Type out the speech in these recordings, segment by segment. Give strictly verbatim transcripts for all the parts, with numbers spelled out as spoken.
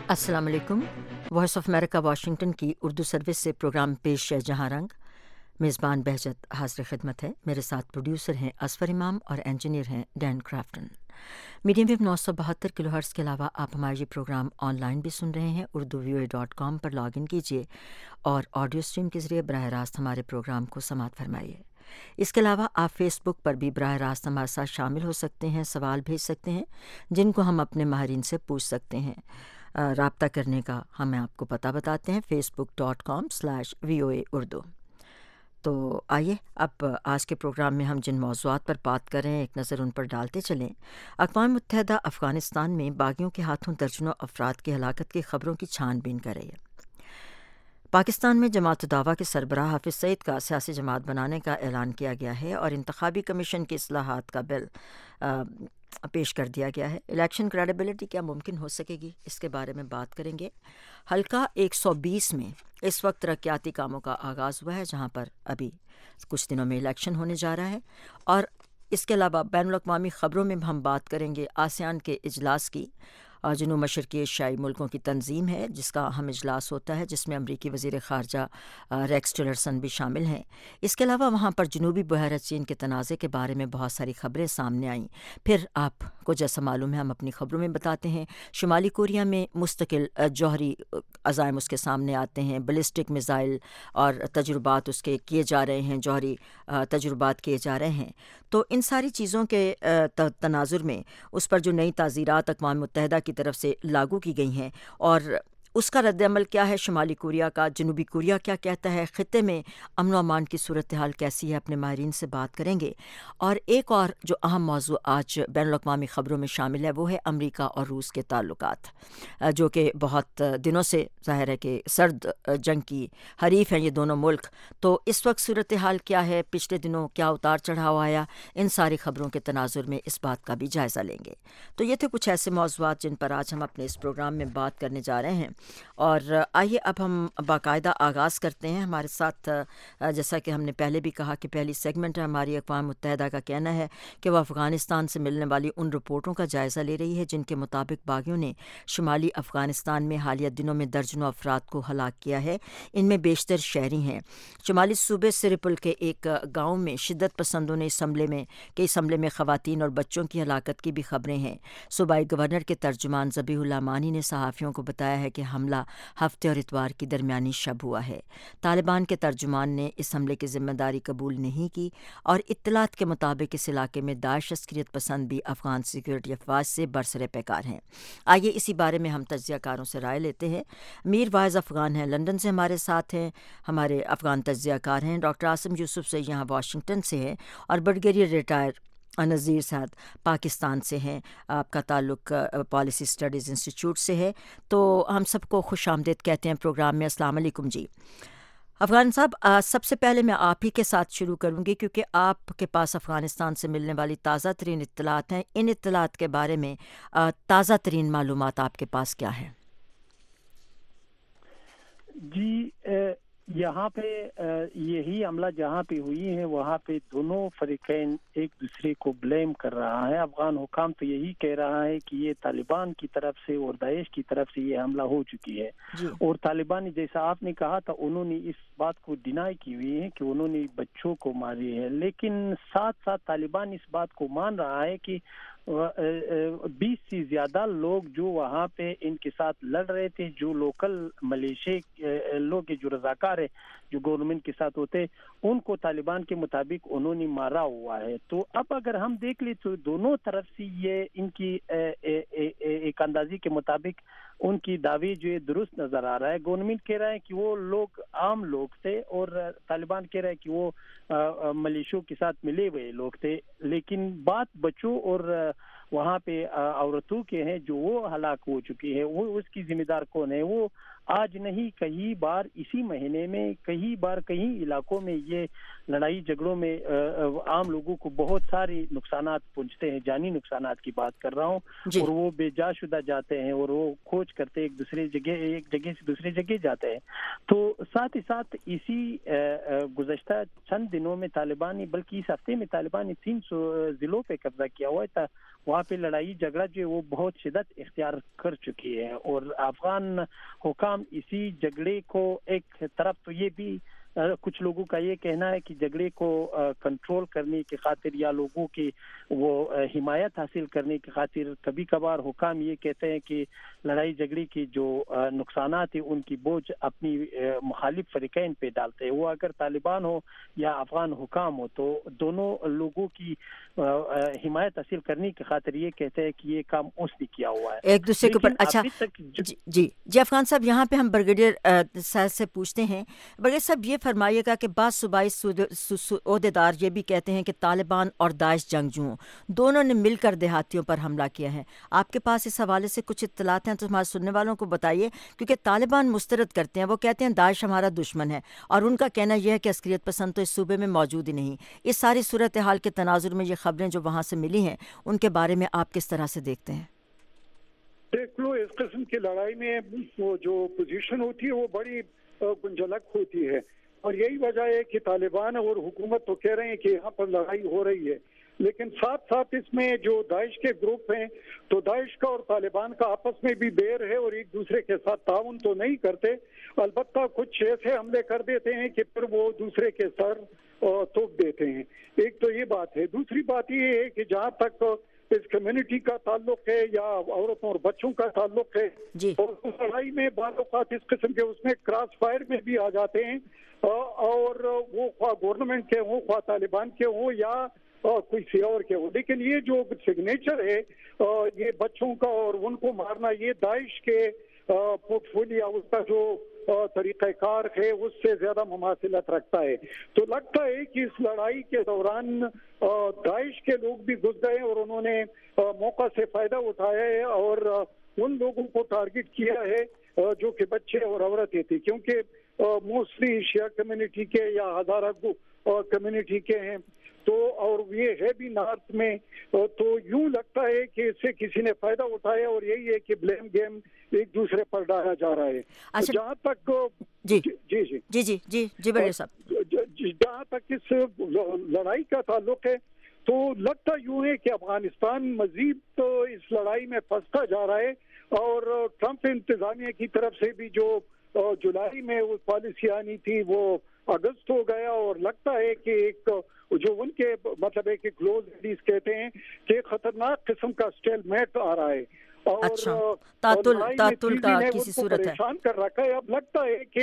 السلام علیکم۔ Voice of America Washington کی اردو سروس سے پروگرام پیش ہے جہاں رنگ۔ میزبان بہجت حاضر خدمت ہے۔ میرے ساتھ پروڈیوسر ہیں اصفر امام اور انجینئر ہیں ڈین کرافٹن۔ میڈیم ویو نو سو بہتر کلو ہرٹز کے علاوہ آپ ہمارا یہ پروگرام آن لائن بھی سن رہے ہیں۔ Urdu VO A dot com پر لاگ ان کیجیے اور آڈیو اسٹریم کے ذریعے براہ راست ہمارے پروگرام کو سماعت فرمائیے۔ اس کے علاوہ آپ فیس بک پر بھی براہ راست ہمارے ساتھ شامل ہو سکتے ہیں، سوال بھیج سکتے ہیں جن کو ہم اپنے ماہرین سے پوچھ سکتے ہیں۔ رابطہ کرنے کا ہمیں آپ کو پتہ بتاتے ہیں، facebook dot com slash V O A Urdu. تو آئیے اب آج کے پروگرام میں ہم جن موضوعات پر بات کر رہے ہیں ایک نظر ان پر ڈالتے چلیں۔ اقوام متحدہ افغانستان میں باغیوں کے ہاتھوں درجنوں افراد کی ہلاکت کی خبروں کی چھان بین کر رہی ہے۔ پاکستان میں جماعت الدعوہ کے سربراہ حافظ سعید کا سیاسی جماعت بنانے کا اعلان کیا گیا ہے اور انتخابی کمیشن کی اصلاحات کا بل پیش کر دیا گیا ہے۔ الیکشن کریڈیبلٹی کیا ممکن ہو سکے گی، اس کے بارے میں بات کریں گے۔ حلقہ ایک سو بیس میں اس وقت ترقیاتی کاموں کا آغاز ہوا ہے، جہاں پر ابھی کچھ دنوں میں الیکشن ہونے جا رہا ہے۔ اور اس کے علاوہ بین الاقوامی خبروں میں ہم بات کریں گے آسیان کے اجلاس کی۔ جنوب مشرقی ایشیائی ملکوں کی تنظیم ہے جس کا اہم اجلاس ہوتا ہے، جس میں امریکی وزیر خارجہ ریکس ٹیلرسن بھی شامل ہیں۔ اس کے علاوہ وہاں پر جنوبی بحیرہ چین کے تنازع کے بارے میں بہت ساری خبریں سامنے آئیں۔ پھر آپ کو جیسا معلوم ہے ہم اپنی خبروں میں بتاتے ہیں، شمالی کوریا میں مستقل جوہری عزائم اس کے سامنے آتے ہیں، بیلسٹک میزائل اور تجربات اس کے کیے جا رہے ہیں، جوہری تجربات کیے جا رہے ہیں۔ تو ان ساری چیزوں کے تناظر میں اس پر جو نئی تعزیرات اقوام متحدہ کی طرف سے لاگو کی گئی ہیں اور اس کا رد عمل کیا ہے شمالی کوریا کا، جنوبی کوریا کیا کہتا ہے، خطے میں امن و امان کی صورتحال کیسی ہے، اپنے ماہرین سے بات کریں گے۔ اور ایک اور جو اہم موضوع آج بین الاقوامی خبروں میں شامل ہے وہ ہے امریکہ اور روس کے تعلقات، جو کہ بہت دنوں سے ظاہر ہے کہ سرد جنگ کی حریف ہیں یہ دونوں ملک۔ تو اس وقت صورتحال کیا ہے، پچھلے دنوں کیا اتار چڑھاؤ آیا، ان ساری خبروں کے تناظر میں اس بات کا بھی جائزہ لیں گے۔ تو یہ تھے کچھ ایسے موضوعات جن پر آج ہم اپنے اس پروگرام میں بات کرنے جا رہے ہیں۔ اور آئیے اب ہم باقاعدہ آغاز کرتے ہیں۔ ہمارے ساتھ جیسا کہ ہم نے پہلے بھی کہا کہ پہلی سیگمنٹ ہے ہماری، اقوام متحدہ کا کہنا ہے کہ وہ افغانستان سے ملنے والی ان رپورٹوں کا جائزہ لے رہی ہے جن کے مطابق باغیوں نے شمالی افغانستان میں حالیہ دنوں میں درجنوں افراد کو ہلاک کیا ہے، ان میں بیشتر شہری ہیں۔ شمالی صوبے سرپل کے ایک گاؤں میں شدت پسندوں نے اس حملے میں کہ اس حملے میں خواتین اور بچوں کی ہلاکت کی بھی خبریں ہیں۔ صوبائی گورنر کے ترجمان ذبیح اللہ مانی نے صحافیوں کو بتایا ہے کہ حملہ ہفتے اور اتوار کی درمیانی شب ہوا ہے۔ طالبان کے ترجمان نے اس حملے کی ذمہ داری قبول نہیں کی اور اطلاعات کے مطابق اس علاقے میں داعش عسکریت پسند بھی افغان سیکورٹی افواج سے برسر پیکار ہیں۔ آئیے اسی بارے میں ہم تجزیہ کاروں سے رائے لیتے ہیں۔ میر واعظ افغان ہیں، لندن سے ہمارے ساتھ ہیں، ہمارے افغان تجزیہ کار ہیں۔ ڈاکٹر عاصم یوسف سے یہاں واشنگٹن سے ہیں، اور بریگیڈیئر ریٹائر نذیر صاحب پاکستان سے ہیں، آپ کا تعلق پالیسی اسٹڈیز انسٹیٹیوٹ سے ہے۔ تو ہم سب کو خوش آمدید کہتے ہیں پروگرام میں۔ السلام علیکم جی افغان صاحب، سب سے پہلے میں آپ ہی کے ساتھ شروع کروں گی کیونکہ آپ کے پاس افغانستان سے ملنے والی تازہ ترین اطلاعات ہیں۔ ان اطلاعات کے بارے میں تازہ ترین معلومات آپ کے پاس کیا ہیں؟ جی یہاں پہ یہی عملہ جہاں پہ ہوئی ہے وہاں پہ دونوں فریقین ایک دوسرے کو بلیم کر رہا ہے۔ افغان حکام تو یہی کہہ رہا ہے کہ یہ طالبان کی طرف سے اور داعش کی طرف سے یہ حملہ ہو چکی ہے جی۔ اور طالبان جیسا آپ نے کہا تھا انہوں نے اس بات کو ڈینائی کی ہوئی ہے کہ انہوں نے بچوں کو ماری ہے، لیکن ساتھ ساتھ طالبان اس بات کو مان رہا ہے کہ بیس سے زیادہ لوگ جو وہاں پہ ان کے ساتھ لڑ رہے تھے، جو لوکل ملیشیا لوگ جو رضاکار ہے جو گورنمنٹ کے ساتھ ہوتے، ان کو طالبان کے مطابق انہوں نے مارا ہوا ہے۔ تو اب اگر ہم دیکھ لیں تو دونوں طرف سے یہ ان کی ایک اندازی کے مطابق ان کی دعوی جو ہے درست نظر آ رہا ہے۔ گورنمنٹ کہہ رہا ہے کہ وہ لوگ عام لوگ تھے اور طالبان کہہ رہا ہے کہ وہ ملیشیوں کے ساتھ ملے ہوئے لوگ تھے، لیکن بات بچوں اور وہاں پہ عورتوں کے ہیں جو وہ ہلاک ہو چکی ہے، وہ اس کی ذمہ دار کون ہے؟ وہ آج نہیں کئی بار اسی مہینے میں کئی بار کئی علاقوں میں یہ لڑائی جھگڑوں میں عام لوگوں کو بہت ساری نقصانات پہنچتے ہیں، جانی نقصانات کی بات کر رہا ہوں جی۔ اور وہ بے جا شدہ جاتے ہیں اور وہ کھوج کرتے ایک دوسرے جگہ ایک جگہ سے دوسری جگہ جاتے ہیں۔ تو ساتھ ہی ساتھ اسی گزشتہ چند دنوں میں طالبان نے بلکہ اس ہفتے میں طالبان نے تین سو ضلعوں پہ قبضہ کیا ہوا تھا، وہاں وہاں پہ لڑائی جھگڑا جو ہے وہ بہت شدت اختیار کر چکی ہے، اور افغان حکام اسی جھگڑے کو ایک طرف تو یہ بھی کچھ لوگوں کا یہ کہنا ہے کہ جھگڑے کو کنٹرول کرنے کی خاطر یا لوگوں کی وہ حمایت حاصل کرنے کی خاطر کبھی کبھار حکام یہ کہتے ہیں کہ لڑائی جھگڑے کی جو نقصانات ہیں ان کی بوجھ اپنی مخالف فریقین پہ ڈالتے ہیں، وہ اگر طالبان ہو یا افغان حکام ہو تو دونوں لوگوں کی حمایت حاصل کرنے کی خاطر یہ کہتے ہیں کہ یہ کام اس نے کیا ہوا ہے ایک دوسرے کے اوپر. اچھا جی جی جی افغان صاحب، یہاں پہ ہم بریگیڈیئر صاحب سے پوچھتے ہیں. بریگیڈیئر صاحب یہ فرمائیے گا کہ بعض صوبائی عہدیدار یہ بھی کہتے ہیں کہ طالبان اور داعش جنگجوؤں دونوں نے مل کر دیہاتیوں پر حملہ کیا ہے. آپ کے پاس اس حوالے سے کچھ اطلاعات ہیں تو ہمارے سننے والوں کو بتائیے، کیونکہ طالبان مسترد کرتے ہیں، وہ کہتے ہیں داعش ہمارا دشمن ہے، اور ان کا کہنا یہ ہے کہ عسکریت پسند تو اس صوبے میں موجود ہی نہیں. اس ساری صورتحال کے تناظر میں یہ خبریں جو وہاں سے ملی ہیں ان کے بارے میں آپ کس طرح سے دیکھتے ہیں؟ دیکھ لو، اس قسم کی لڑائی میں وہ جو پوزیشن ہوتی ہے وہ بڑی گنجلک ہوتی ہے، اور یہی وجہ ہے کہ طالبان اور حکومت تو کہہ رہے ہیں کہ یہاں پر لڑائی ہو رہی ہے، لیکن ساتھ ساتھ اس میں جو داعش کے گروپ ہیں تو داعش کا اور طالبان کا آپس میں بھی بیر ہے اور ایک دوسرے کے ساتھ تعاون تو نہیں کرتے، البتہ کچھ ایسے حملے کر دیتے ہیں کہ پھر وہ دوسرے کے سر توپ دیتے ہیں. ایک تو یہ بات ہے. دوسری بات یہ ہے کہ جہاں تک اس کمیونٹی کا تعلق ہے یا عورتوں اور بچوں کا تعلق ہے جی. اور اس لڑائی میں بعض اوقات اس قسم کے اس میں کراس فائر میں بھی آ جاتے ہیں، اور وہ خواہ گورنمنٹ کے ہوں خواہ طالبان کے ہوں یا کوئی سی اور کے ہوں، لیکن یہ جو سگنیچر ہے یہ بچوں کا اور ان کو مارنا، یہ داعش کے پورٹ فولیو اس کا جو طریقہ کار ہے اس سے زیادہ مماثلت رکھتا ہے. تو لگتا ہے کہ اس لڑائی کے دوران داعش کے لوگ بھی گھس گئے اور انہوں نے موقع سے فائدہ اٹھایا ہے اور ان لوگوں کو ٹارگٹ کیا ہے جو کہ بچے اور عورتیں تھی، کیونکہ موسٹلی شیعہ کمیونٹی کے یا ہزارہ کمیونٹی کے ہیں تو، اور یہ ہے بھی نارتھ میں، تو یوں لگتا ہے کہ اس سے کسی نے فائدہ اٹھایا اور یہی ہے کہ بلیم گیم ایک دوسرے پر ڈالا جا رہا ہے. اچھا جہاں تک جی جی جی جی جی جی جی بڑے صاحب، جہاں تک اس لڑائی کا تعلق ہے تو لگتا یوں ہے کہ افغانستان مزید تو اس لڑائی میں پھنستا جا رہا ہے، اور ٹرمپ انتظامیہ کی طرف سے بھی جو جولائی میں وہ پالیسی آنی تھی وہ اگست ہو گیا، اور لگتا ہے کہ ایک جو ان کے مطلب ہے کہ کلوز لیڈیز کہتے ہیں کہ خطرناک قسم کا اسٹیل میٹ آ رہا ہے، اور اچھا تعطل تعطل کا کسی صورت ہے، پریشان کر رکھا ہے. اب لگتا ہے کہ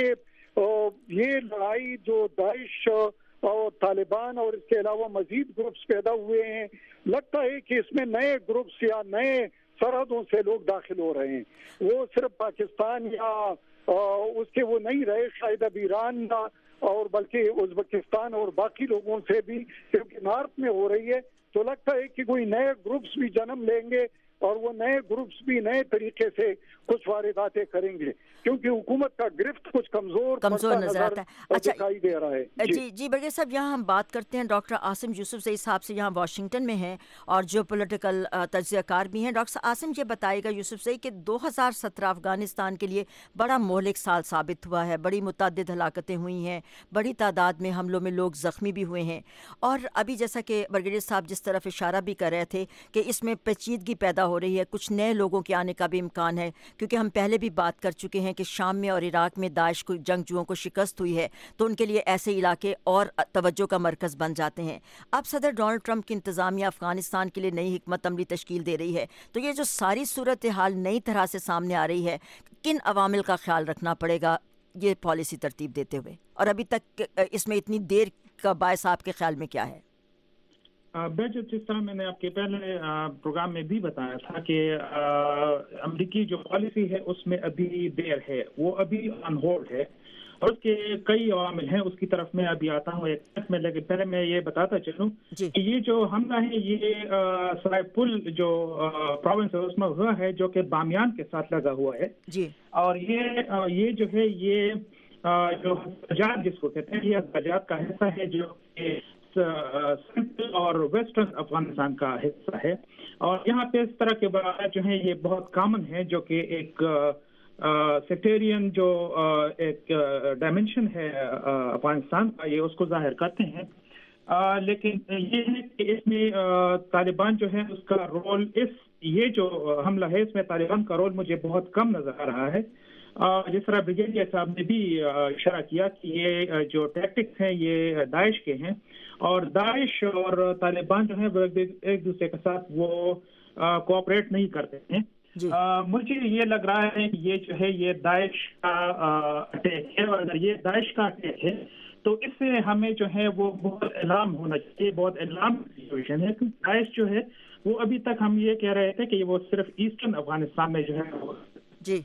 یہ لڑائی جو داعش اور طالبان اور اس کے علاوہ مزید گروپس پیدا ہوئے ہیں، لگتا ہے کہ اس میں نئے گروپس یا نئے سرحدوں سے لوگ داخل ہو رہے ہیں. وہ صرف پاکستان یا اس کے وہ نہیں رہے، شاید اب ایران اور بلکہ ازبکستان اور باقی لوگوں سے بھی، کیونکہ نارتھ میں ہو رہی ہے تو لگتا ہے کہ کوئی نئے گروپس بھی جنم لیں گے اور وہ نئے گروپس بھی نئے طریقے سے کچھ وارداتیں کریں گے، کیونکہ حکومت کا گرفت کچھ کمزور کمزور نظر آتا ہے. اچھا دکھائی دے رہا ہے. جی جی بڑے صاحب، یہاں ہم بات کرتے ہیں ڈاکٹر عاصم یوسف سے، اس حساب سے یہاں واشنگٹن میں ہیں اور جو پولیٹیکل تجزیہ کار بھی ہیں. ڈاکٹر عاصم یہ بتائے گا یوسف سے کہ دو ہزار سترہ افغانستان کے لیے بڑا مہلک سال ثابت ہوا ہے، بڑی متعدد ہلاکتیں ہوئی ہیں، بڑی تعداد میں حملوں میں لوگ زخمی بھی ہوئے ہیں، اور ابھی جیسا کہ بریگیڈیئر صاحب جس طرف اشارہ بھی کر رہے تھے کہ اس میں پیچیدگی پیدا ہو رہی ہے، کچھ نئے لوگوں کے آنے کا بھی امکان ہے، کیونکہ ہم پہلے بھی بات کر چکے ہیں کہ شام میں اور عراق میں داعش کو جنگجوؤں کو شکست ہوئی ہے تو ان کے لیے ایسے علاقے اور توجہ کا مرکز بن جاتے ہیں. اب صدر ڈونلڈ ٹرمپ کی انتظامیہ افغانستان کے لیے نئی حکمت عملی تشکیل دے رہی ہے، تو یہ جو ساری صورتحال نئی طرح سے سامنے آ رہی ہے، کن عوامل کا خیال رکھنا پڑے گا یہ پالیسی ترتیب دیتے ہوئے، اور ابھی تک اس میں اتنی دیر کا باعث آپ کے خیال میں کیا ہے؟ بہت جس طرح میں نے آپ کے پہلے پروگرام میں بھی بتایا تھا کہ امریکی جو پالیسی ہے اس میں ابھی دیر ہے، وہ ابھی آن ہولڈ ہے، اور اس کے کئی عوامل ہیں، اس کی طرف میں ابھی آتا ہوں ایک میں، لیکن پہلے میں یہ بتاتا چلوں جی. کہ یہ جو حملہ ہے یہ سرائے پل جو پروونس ہے اس میں ہوا ہے، جو کہ بامیان کے ساتھ لگا ہوا ہے جی، اور یہ یہ جو ہے یہ جو حجاز جس کو کہتے ہیں، یہ حجاز کا حصہ ہے جو کہ سینٹرل اور ویسٹرن افغانستان کا حصہ ہے، اور یہاں پہ اس طرح کے واقعات جو ہیں یہ بہت کامن ہے، جو کہ ایک سیکٹیرین جو ایک ڈائمنشن ہے افغانستان کا، یہ اس کو ظاہر کرتے ہیں. لیکن یہ ہے کہ اس میں طالبان جو ہے اس کا رول، اس یہ جو حملہ ہے اس میں طالبان کا رول مجھے بہت کم نظر آ رہا ہے. جس طرح بریگیڈیئر صاحب نے بھی اشارہ کیا کہ یہ جو ٹیکٹکس ہیں یہ داعش کے ہیں، اور داعش اور طالبان جو ہیں وہ ایک دوسرے کے ساتھ وہ کوآپریٹ نہیں کرتے ہیں. جی. مجھے یہ لگ رہا ہے کہ یہ جو ہے یہ داعش کا اٹیک ہے، اور اگر یہ داعش کا اٹیک ہے تو اس سے ہمیں جو ہے وہ بہت اعلام ہونا چاہیے، بہت اعلام سچویشن ہے. داعش جو ہے وہ ابھی تک ہم یہ کہہ رہے تھے کہ وہ صرف ایسٹرن افغانستان میں جو ہے جی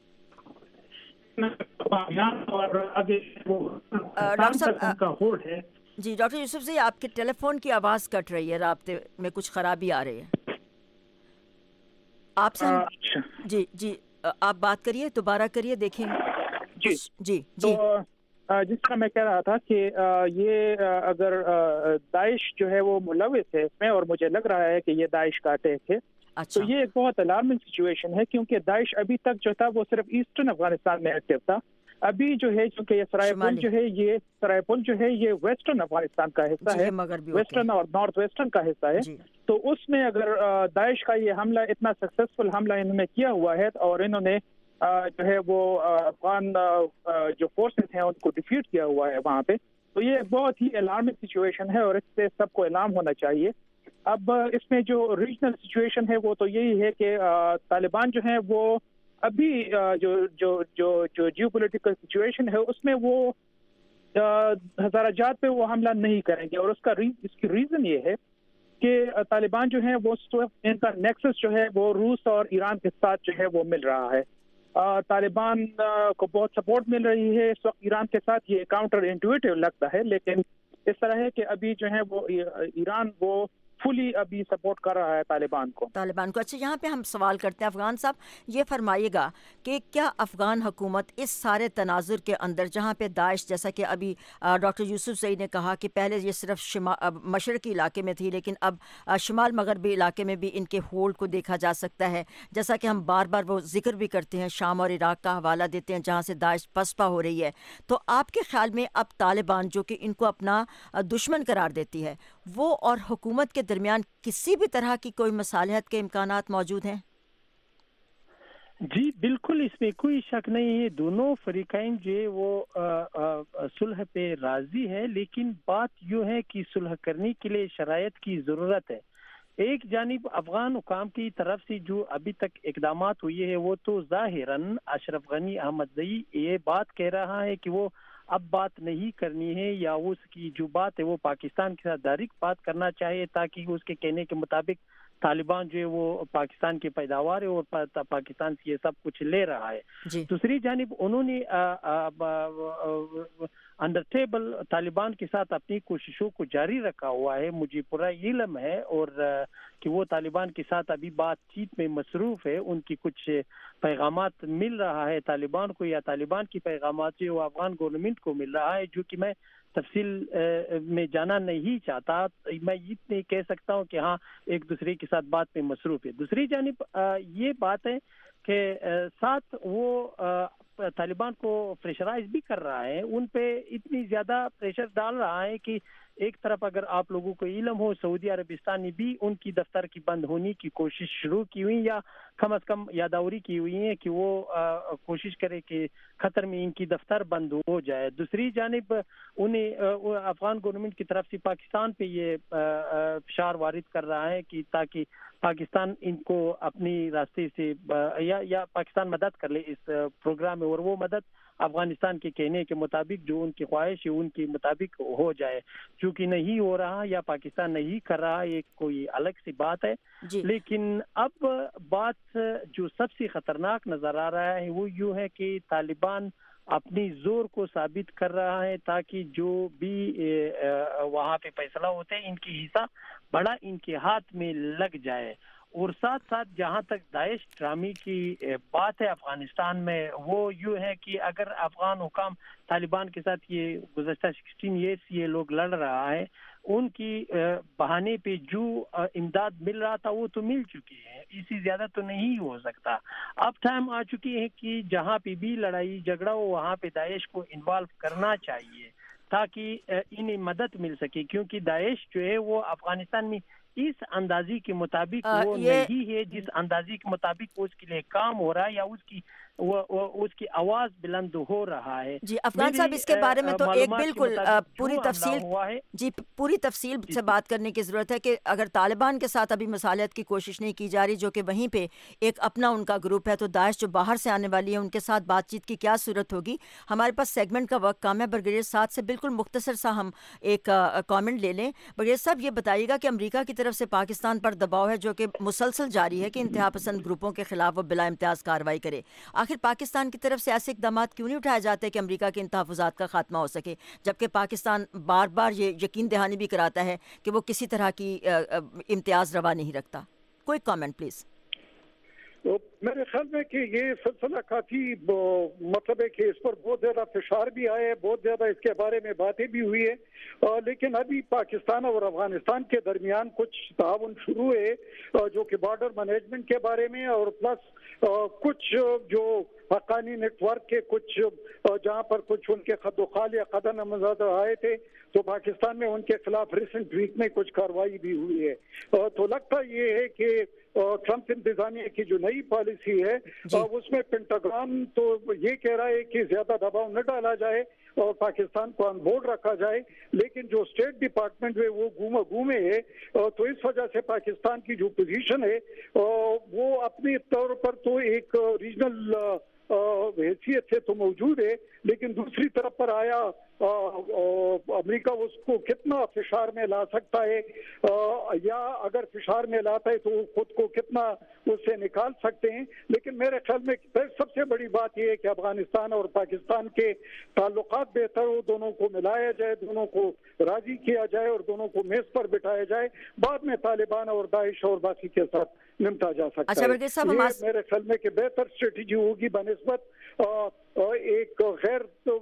اور آگے وہ کا ہولڈ ہے. جی ڈاکٹر یوسف سے آپ کے ٹیلی فون کی آواز کٹ رہی ہے، رابطے میں کچھ خرابی آ رہی ہے آپ سے. جی جی آپ بات کریے، دوبارہ کریے، دیکھیں. جی جی جی جس طرح میں کہہ رہا تھا کہ یہ اگر داعش جو ہے وہ ملوث ہے اس میں، اور مجھے لگ رہا ہے کہ یہ داعش کا اٹیک ہے، تو یہ ایک بہت الارمنگ سچویشن ہے، کیونکہ داعش ابھی تک جو تھا وہ صرف ایسٹرن افغانستان میں ایکٹیو تھا. ابھی جو ہے چونکہ یہ سرائے پل جو ہے یہ سرائے پل جو ہے یہ ویسٹرن افغانستان کا حصہ ہے، ویسٹرن اور نارتھ ویسٹرن کا حصہ ہے. تو اس میں اگر داعش کا یہ حملہ اتنا سکسیسفل حملہ انہوں نے کیا ہوا ہے اور انہوں نے جو ہے وہ افغان جو فورسز ہیں ان کو ڈیفیٹ کیا ہوا ہے وہاں پہ، تو یہ بہت ہی الارمنگ سچویشن ہے اور اس سے سب کو اعلام ہونا چاہیے. اب اس میں جو ریجنل سچویشن ہے وہ تو یہی ہے کہ طالبان جو ہیں وہ ابھی جو جو جو جو جیو پولیٹیکل سچویشن ہے اس میں وہ ہزارہ جات پہ وہ حملہ نہیں کریں گے، اور اس کا اس کی ریزن یہ ہے کہ طالبان جو ہیں وہ ان کا نیکسس جو ہے وہ روس اور ایران کے ساتھ جو ہے وہ مل رہا ہے. طالبان کو بہت سپورٹ مل رہی ہے اس وقت ایران کے ساتھ. یہ کاؤنٹر انٹویٹیو لگتا ہے، لیکن اس طرح ہے کہ ابھی جو ہے وہ ایران وہ فلی ابھی سپورٹ کر رہا ہے طالبان کو طالبان کو اچھا یہاں پہ ہم سوال کرتے ہیں افغان صاحب، یہ فرمائیے گا کہ کیا افغان حکومت اس سارے تناظر کے اندر جہاں پہ داعش، جیسا کہ ابھی ڈاکٹر یوسف سعید نے کہا کہ پہلے یہ صرف شمال مشرقی علاقے میں تھی لیکن اب شمال مغربی علاقے میں بھی ان کے ہولڈ کو دیکھا جا سکتا ہے، جیسا کہ ہم بار بار وہ ذکر بھی کرتے ہیں، شام اور عراق کا حوالہ دیتے ہیں جہاں سے داعش پسپا ہو رہی ہے. تو آپ کے خیال میں اب طالبان جو کہ ان کو اپنا دشمن قرار دیتی ہے، وہ اور حکومت کے درمیان کسی بھی طرح کی کوئی مصالحت کے امکانات موجود ہیں؟ جی بالکل، اس میں کوئی شک نہیں ہے. دونوں فریقین جو ہے وہ صلح پہ راضی ہے، لیکن بات یوں ہے کہ صلح کرنے کے لیے شرائط کی ضرورت ہے. ایک جانب افغان حکام کی طرف سے جو ابھی تک اقدامات ہوئے ہیں وہ تو ظاہراً اشرف غنی احمدزئی یہ بات کہہ رہا ہے کہ وہ اب بات نہیں کرنی ہے، یا اس کی جو بات ہے وہ پاکستان کے ساتھ ڈائریکٹ بات کرنا چاہیے تاکہ اس کے کہنے کے مطابق طالبان جو ہے وہ پاکستان کی پیداوار ہے اور پاکستان سے یہ سب کچھ لے رہا ہے. جی. دوسری جانب انہوں نے انڈر ٹیبل طالبان کے ساتھ اپنی کوششوں کو جاری رکھا ہوا ہے. مجھے پورا علم ہے اور کہ وہ طالبان کے ساتھ ابھی بات چیت میں مصروف ہے. ان کی کچھ پیغامات مل رہا ہے طالبان کو، یا طالبان کی پیغامات جو افغان گورنمنٹ کو مل رہا ہے، جو کہ میں تفصیل میں جانا نہیں چاہتا. میں اتنے کہہ سکتا ہوں کہ ہاں ایک دوسرے کے ساتھ بات میں مصروف ہے. دوسری جانب یہ بات ہے کہ ساتھ وہ طالبان کو پریشرائز بھی کر رہا ہے، ان پہ اتنی زیادہ پریشر ڈال رہا ہے کہ ایک طرف اگر آپ لوگوں کو علم ہو سعودی عربستان نے بھی ان کی دفتر کی بند ہونے کی کوشش شروع کی ہوئی، یا کم از کم یاداوری کی ہوئی ہے کہ وہ کوشش کرے کہ قطر میں ان کی دفتر بند ہو جائے. دوسری جانب انہیں افغان گورنمنٹ کی طرف سے پاکستان پہ یہ فشار وارد کر رہا ہے کہ تاکہ پاکستان ان کو اپنی راستے سے یا یا پاکستان مدد کر لے اس پروگرام میں، اور وہ مدد افغانستان کے کہنے کے مطابق جو ان کی خواہش ہے ان کے مطابق ہو جائے. چونکہ نہیں ہو رہا یا پاکستان نہیں کر رہا، یہ کوئی الگ سی بات ہے. جی. لیکن اب بات جو سب سے خطرناک نظر آ رہا ہے وہ یوں ہے کہ طالبان اپنی زور کو ثابت کر رہا ہے تاکہ جو بھی وہاں پہ فیصلہ ہوتے ہیں ان کی حصہ بڑا ان کے ہاتھ میں لگ جائے. اور ساتھ ساتھ جہاں تک داعش ڈرامی کی بات ہے افغانستان میں، وہ یوں ہے کہ اگر افغان حکام طالبان کے ساتھ یہ گزشتہ سکسٹین ایئرس یہ لوگ لڑ رہا ہے، ان کی بہانے پہ جو امداد مل رہا تھا وہ تو مل چکی ہے، اسی زیادہ تو نہیں ہو سکتا. اب ٹائم آ چکی ہے کہ جہاں پہ بھی لڑائی جھگڑا ہو وہاں پہ داعش کو انوالو کرنا چاہیے تاکہ انہیں مدد مل سکے، کیونکہ داعش جو ہے وہ افغانستان میں اس اندازی کے مطابق وہ نہیں ہے جس اندازی کے مطابق اس کے لیے کام ہو رہا ہے یا اس کی وہ, وہ اس کی آواز بلند ہو رہا ہے. جی افغان صاحب اس کے بارے میں تو ایک بالکل پوری تفصیل جی پوری تفصیل سے بات کرنے کی ضرورت ہے کہ اگر طالبان کے ساتھ ابھی مصالحت کی کوشش نہیں کی جا رہی جو کہ وہیں پہ ایک اپنا ان کا گروپ ہے، تو داعش جو باہر سے آنے والی ہے ان کے ساتھ بات چیت کی کیا صورت ہوگی؟ ہمارے پاس سیگمنٹ کا وقت کام ہے. برگیڈیئر ساتھ سے بالکل مختصر سا ہم ایک کامنٹ لے لیں. برگیڈیئر صاحب یہ بتائیے گا کہ امریکہ کی طرف سے پاکستان پر دباؤ ہے جو کہ مسلسل جاری ہے کہ انتہا پسند گروپوں کے خلاف وہ بلا امتیاز کارروائی کرے. آخر پاکستان کی طرف سے ایسے اقدامات کیوں نہیں اٹھائے جاتے کہ امریکہ کے ان تحفظات کا خاتمہ ہو سکے، جبکہ پاکستان بار بار یہ یقین دہانی بھی کراتا ہے کہ وہ کسی طرح کی امتیاز روا نہیں رکھتا؟ کوئی کامنٹ پلیز. میرے خیال میں کہ یہ سلسلہ کافی مطلب ہے کہ اس پر بہت زیادہ فشار بھی آئے، بہت زیادہ اس کے بارے میں باتیں بھی ہوئی ہے، لیکن ابھی پاکستان اور افغانستان کے درمیان کچھ تعاون شروع ہے جو کہ بارڈر مینجمنٹ کے بارے میں، اور پلس کچھ جو حقانی نیٹ ورک کے کچھ جہاں پر کچھ ان کے خد و خال یا قدم نمزد آئے تھے تو پاکستان میں ان کے خلاف ریسنٹ ویک میں کچھ کارروائی بھی ہوئی ہے. تو لگتا یہ ہے کہ ٹرمپ انتظامیہ کی جو نئی پالیسی ہے اس میں پینٹاگون تو یہ کہہ رہا ہے کہ زیادہ دباؤ نہ ڈالا جائے اور پاکستان کو آن بورڈ رکھا جائے، لیکن جو اسٹیٹ ڈپارٹمنٹ ہے وہ گھوما گھومے ہے. تو اس وجہ سے پاکستان کی جو پوزیشن ہے وہ اپنے طور پر تو ایک ریجنل حیثیت سے تو موجود ہے، لیکن دوسری طرف پر آیا امریکہ اس کو کتنا فشار میں لا سکتا ہے، یا اگر فشار میں لاتا ہے تو وہ خود کو کتنا اس سے نکال سکتے ہیں. لیکن میرے خیال میں سب سے بڑی بات یہ ہے کہ افغانستان اور پاکستان کے تعلقات بہتر ہو، دونوں کو ملایا جائے، دونوں کو راضی کیا جائے اور دونوں کو میز پر بٹھایا جائے، بعد میں طالبان اور داعش اور باقی کے ساتھ نمٹا جا سکتا ہے. یہ میرے خیال میں کہ بہتر اسٹریٹجی ہوگی بنسبت ایک غیر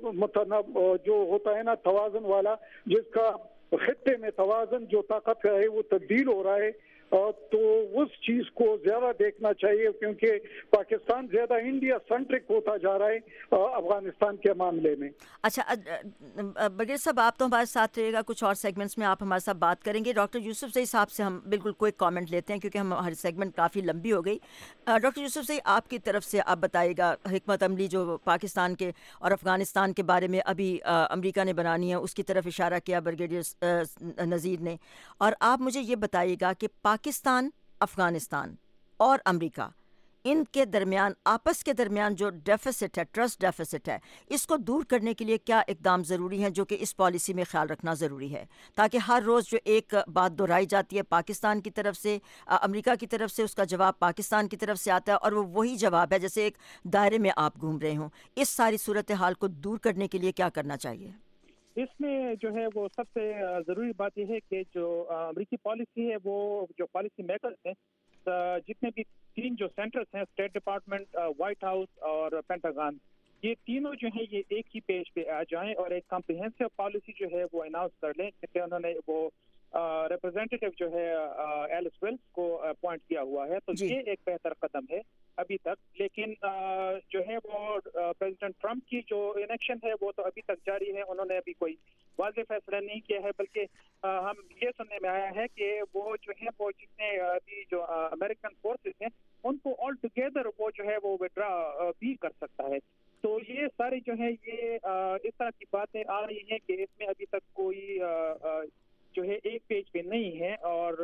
متنوع جو ہوتا ہے نا توازن والا، جس کا خطے میں توازن جو طاقت ہے وہ تبدیل ہو رہا ہے، تو اس چیز کو زیادہ دیکھنا چاہیے کیونکہ پاکستان زیادہ انڈیا سینٹرک ہوتا جا رہا ہے افغانستان کے معاملے میں. اچھا برگیڈیئر صاحب آپ تو ہمارے ساتھ رہے گا، کچھ اور سیگمنٹس میں آپ ہمارے ساتھ بات کریں گے. ڈاکٹر یوسف زئی صاحب سے ہم بالکل کوئی کامنٹ لیتے ہیں کیونکہ ہم ہر سیگمنٹ کافی لمبی ہو گئی. ڈاکٹر یوسف زئی آپ کی طرف سے آپ بتائیے گا حکمت عملی جو پاکستان کے اور افغانستان کے بارے میں ابھی امریکہ نے بنانی ہے اس کی طرف اشارہ کیا برگیڈیئر نذیر نے، اور آپ مجھے یہ بتائیے گا کہ پاکستان، افغانستان اور امریکہ ان کے درمیان آپس کے درمیان جو ڈیفیسٹ ہے، ٹرسٹ ڈیفیسٹ ہے، اس کو دور کرنے کے لیے کیا اقدام ضروری ہیں جو کہ اس پالیسی میں خیال رکھنا ضروری ہے تاکہ ہر روز جو ایک بات دہرائی جاتی ہے پاکستان کی طرف سے، امریکہ کی طرف سے اس کا جواب پاکستان کی طرف سے آتا ہے اور وہ وہی جواب ہے جیسے ایک دائرے میں آپ گھوم رہے ہوں، اس ساری صورتحال کو دور کرنے کے لیے کیا کرنا چاہیے؟ اس میں جو ہے وہ سب سے ضروری بات یہ ہے کہ جو امریکی پالیسی ہے وہ جو پالیسی میکرز ہیں جتنے بھی تین جو سینٹرز ہیں، اسٹیٹ ڈپارٹمنٹ، وائٹ ہاؤس اور پینٹاگون، یہ تینوں جو ہیں یہ ایک ہی پیج پہ آ جائیں اور ایک کمپریہنسو پالیسی جو ہے وہ اناؤنس کر لیں، جیسے انہوں نے وہ ریپرزینٹیو جو ہے ایلس ویلس کو اپوائنٹ کیا ہوا ہے. تو یہ ایک بہتر قدم ہے ابھی تک. لیکن جو ہے وہ پریزیڈنٹ ٹرمپ کی جو انیکشن ہے وہ تو ابھی تک جاری ہے، انہوں نے ابھی کوئی واضح فیصلہ نہیں کیا ہے، بلکہ ہم یہ سننے میں آیا ہے کہ وہ جو ہے وہ جتنے ابھی جو امریکن فورسز ہیں ان کو آل ٹوگیدر وہ جو ہے وہ وڈرا بھی کر سکتا ہے. تو یہ ساری جو ہے یہ اس طرح کی باتیں آ رہی ہیں کہ اس میں ابھی تک کوئی جو ہے ایک پیج پہ نہیں ہے، اور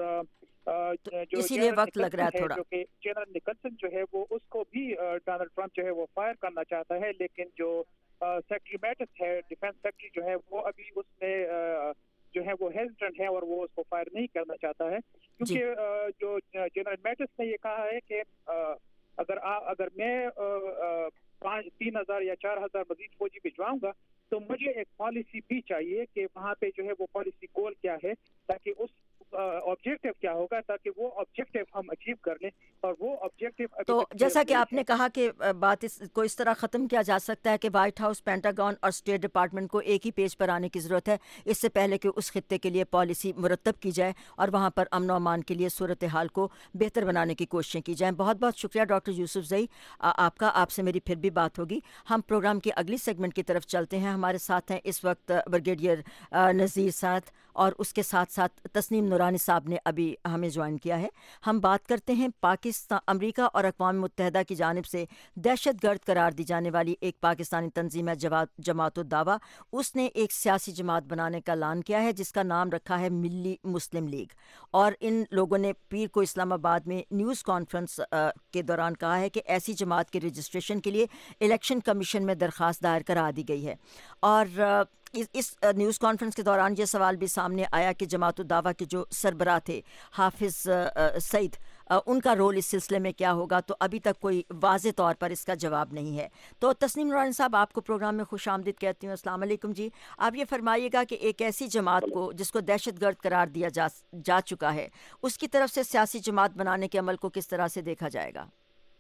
جو اسی لیے وقت لگ رہا ہے تھوڑا، جو کہ جنرل نکلسن جو ہے وہ اس کو بھی ڈونلڈ ٹرمپ جو ہے وہ فائر کرنا چاہتا ہے، لیکن جو سیکٹری میٹس ہے، ڈیفینس سیکٹری جو ہے وہ ابھی اس میں جو ہے وہ ہیزیٹنٹ ہے اور وہ اس کو فائر نہیں کرنا چاہتا ہے، کیونکہ جو جنرل میٹس نے یہ کہا ہے کہ اگر اگر میں پانچ تین ہزار یا چار ہزار مزید فوجی بھجواؤں گا تو مجھے ایک پالیسی بھی چاہیے کہ وہاں پہ جو ہے وہ پالیسی گول کیا ہے تاکہ اس ऑब्जेक्टिव क्या होगा ताकि वो ऑब्जेक्टिव हम अचीव कर लें, और वो ऑब्जेक्टिव तो जैसा कि आपने कहा कि बात इस को इस तरह ख़त्म किया जा सकता है कि वाइट हाउस, पेंटागन और स्टेट डिपार्टमेंट को एक ही पेज पर आने की ज़रूरत है, इससे पहले कि उस खित्ते के लिए पॉलिसी मुरतब की जाए और वहाँ पर अमन और अमान के लिए सूरत हाल को बेहतर बनाने की कोशिशें की जाएँ। बहुत बहुत शुक्रिया डॉक्टर यूसुफ ज़ई आपका, आपसे मेरी फिर भी बात होगी। हम प्रोग्राम की अगली सेगमेंट की तरफ चलते हैं। हमारे साथ हैं इस वक्त ब्रिगेडियर नज़ीर साथ, और उसके साथ साथ तस्नीम नूरानी साहब ने अभी हमें ज्वाइन किया है। हम बात करते हैं पाकिस्तान, अमेरिका और अक़वाम मुत्तहिदा की जानिब से दहशत गर्द करार दी जाने वाली एक पाकिस्तानी तंजीम है जमात उद दावा। उसने एक सियासी जमात बनाने का ऐलान किया है जिसका नाम रखा है मिल्ली मुस्लिम लीग, और इन लोगों ने पीर को इस्लामाबाद में न्यूज़ कॉन्फ्रेंस के दौरान कहा है कि ऐसी जमात के रजिस्ट्रेशन के लिए इलेक्शन कमीशन में दरख्वास्त दायर करा दी गई है। और इस, इस न्यूज़ कॉन्फ्रेंस के दौरान ये सवाल भी सामने आया कि जमात उद दावा के जो सरबराह थे हाफिज़ सईद, उनका रोल इस सिलसिले में क्या होगा, तो अभी तक कोई वाज़े तौर पर इसका जवाब नहीं है। तो तस्नीम नूरानी साहब, आपको प्रोग्राम में खुश आमदीद कहती हूँ। अस्सलाम वालेकुम जी। आप ये फरमाइएगा कि एक ऐसी जमात को जिसको दहशत गर्द करार दिया जा, जा चुका है, उसकी तरफ से सियासी जमात बनाने के अमल को किस तरह से देखा जाएगा?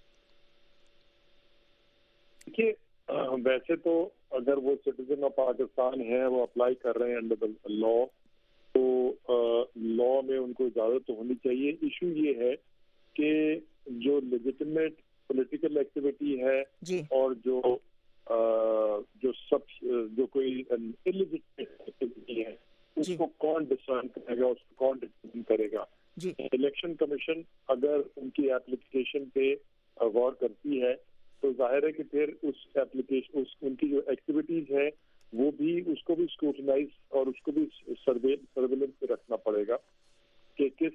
देखिए, वैसे तो अगर वो सिटीजन ऑफ पाकिस्तान है, वो अप्लाई कर रहे हैं अंडर द लॉ, तो लॉ में उनको इजाज़त तो होनी चाहिए। इशू ये है कि जो लेजिटिमेट पॉलिटिकल एक्टिविटी है और जो आ, जो सब जो कोई इलिजिटिमेट एक्टिविटी है उसको कौन डिसाइड करेगा, उसको कौन डिसाइड करेगा। इलेक्शन कमीशन अगर उनकी एप्लीकेशन पे गौर करती है तो जाहिर है कि फिर उस एप्लीकेशन उस उनकी जो एक्टिविटीज है वो भी उसको भी स्क्रूटनाइज और उसको भी सर्वे सर्वेलेंस पे रखना पड़ेगा कि किस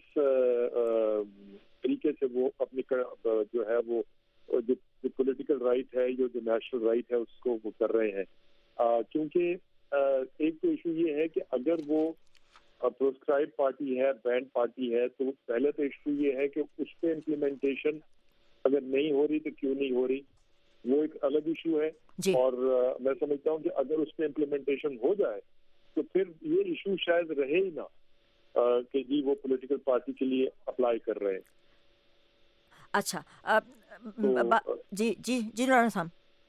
तरीके से वो अपनी जो है वो जो पॉलिटिकल राइट है, जो जो नेशनल राइट है उसको वो कर रहे हैं। क्योंकि एक तो इशू ये है कि अगर वो प्रोस्क्राइब पार्टी है, बैंड पार्टी है, तो पहले तो इशू ये है कि उस पर इम्प्लीमेंटेशन अगर नहीं हो रही तो क्यों नहीं हो रही, वो एक अलग इशू है। और uh, मैं समझता हूँ कि अगर उस पर इम्प्लीमेंटेशन हो जाए तो फिर ये इशू शायद रहे ही ना uh, कि जी वो पॉलिटिकल पार्टी के लिए अप्लाई कर रहे हैं। अच्छा, तो, जी जी जी नारायण साहब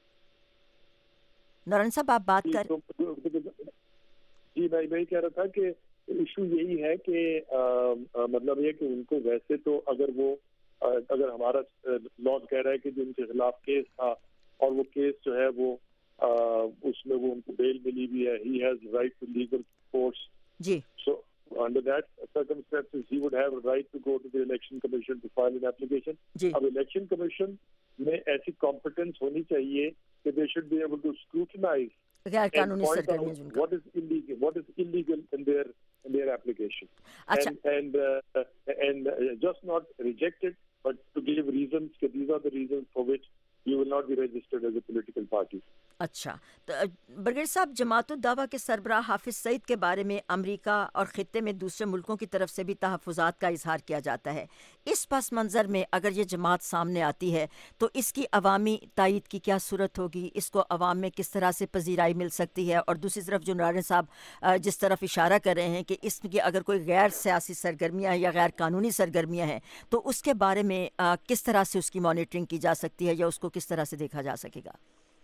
नारायण साहब आप बात कर तो, तो, तो, जी मैं वही कह रहा था कि इशू यही है कि आ, आ, मतलब ये कि उनको वैसे तो अगर वो अगर हमारा लॉ कह रहा है कि जो उनके खिलाफ केस था और वो केस जो है वो आ, उसमें वो उनको बेल मिली भी है, he has right to legal force, ji, so under that circumstances he would have a right to go to the election commission to file an application. अब election commission में ऐसी competence होनी चाहिए कि they should be able to scrutinize गैर कानूनी सरगर्मियां जिनका, what is illegal what is illegal in their in their application, अच्छा, and and uh, and uh, just not reject it but to give reasons that these are the reasons for which you will not be registered as a political party. अच्छा, तो brigade साहब, जमात उद दावा के सरबराह हाफिज़ सईद के बारे में America और ख़ित्ते में दूसरे मुल्कों की तरफ से भी तहफ़्फ़ुज़ात का इजहार किया जाता है। इस पस मंज़र में अगर ये जमात सामने आती है तो इसकी अवामी तायीद की क्या सूरत होगी, इसको अवाम में किस तरह से पजीराई मिल सकती है? और दूसरी तरफ जो नारायण साहब जिस तरफ इशारा कर रहे हैं कि इसकी अगर कोई गैर सियासी सरगर्मियाँ या गैर कानूनी सरगर्मियाँ हैं तो उसके बारे में आ, किस तरह से उसकी मॉनिटरिंग की जा सकती है या उसको किस तरह से देखा जा सकेगा?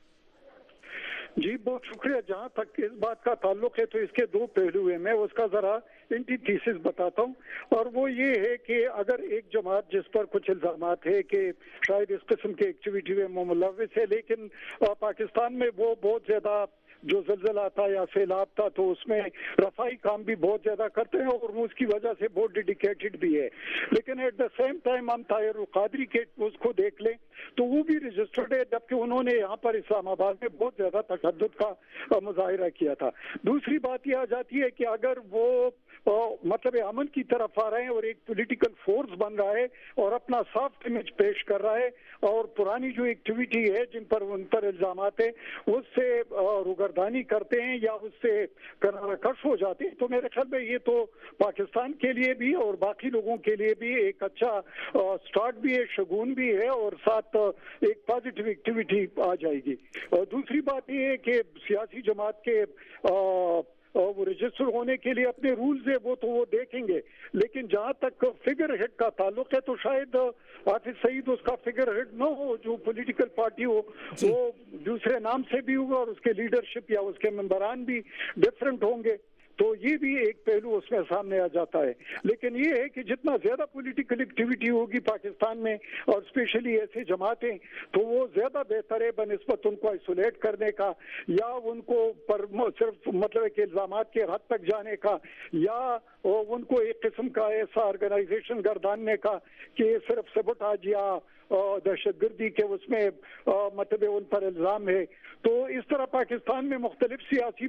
जी बहुत शुक्रिया। जहाँ तक इस बात का ताल्लुक है तो इसके दो पहलू हैं, मैं उसका जरा एंटीथीसिस बताता हूँ। और वो ये है कि अगर एक जमात जिस पर कुछ इल्जामात है कि शायद इस किस्म की एक्टिविटी में मुलविस है, लेकिन पाकिस्तान में वो बहुत ज़्यादा जो ज़लज़ला था या सैलाब था तो उसमें रफाई काम भी बहुत ज़्यादा करते हैं और वो उसकी वजह से बहुत डेडिकेटेड भी है, लेकिन एट द सेम टाइम हम ताहिर कादरी के उसको देख लें तो वो भी रजिस्टर्ड है, जबकि उन्होंने यहाँ पर इस्लामाबाद में बहुत ज़्यादा तशद्दुद का मुजाहिरा किया था। दूसरी बात यह आ जाती है कि अगर वो आ, मतलब अमन की तरफ आ रहे हैं और एक पॉलिटिकल फोर्स बन रहा है और अपना सॉफ्ट इमेज पेश कर रहा है और पुरानी जो एक्टिविटी है जिन पर उन पर इल्जामात है उससे रुगरदानी करते हैं या उससे कश हो जाते हैं, तो मेरे ख्याल में ये तो पाकिस्तान के लिए भी और बाकी लोगों के लिए भी एक अच्छा स्टार्ट भी है, शगुन भी है और साथ एक पॉजिटिव एक्टिविटी आ जाएगी। और दूसरी बात ये है कि सियासी जमात के आ, وہ رجسٹر ہونے کے لیے اپنے رولز ہے وہ تو وہ دیکھیں گے، لیکن جہاں تک فگر ہیڈ کا تعلق ہے تو شاید حافظ سعید اس کا فگر ہیڈ نہ ہو، جو پولیٹیکل پارٹی ہو وہ دوسرے نام سے بھی ہوگا اور اس کے لیڈرشپ یا اس کے ممبران بھی ڈفرینٹ ہوں گے، تو یہ بھی ایک پہلو اس میں سامنے آ جاتا ہے۔ لیکن یہ ہے کہ جتنا زیادہ پولیٹیکل ایکٹیویٹی ہوگی پاکستان میں اور اسپیشلی ایسی جماعتیں، تو وہ زیادہ بہتر ہے بنسبت ان کو آئسولیٹ کرنے کا یا ان کو پر صرف مطلب کہ الزامات کے حد تک جانے کا یا ان کو ایک قسم کا ایسا آرگنائزیشن گرداننے کا کہ صرف سبوٹاج یا دہشت گردی کے اس میں مطلب ان پر الزام ہے۔ تو اس طرح پاکستان میں مختلف سیاسی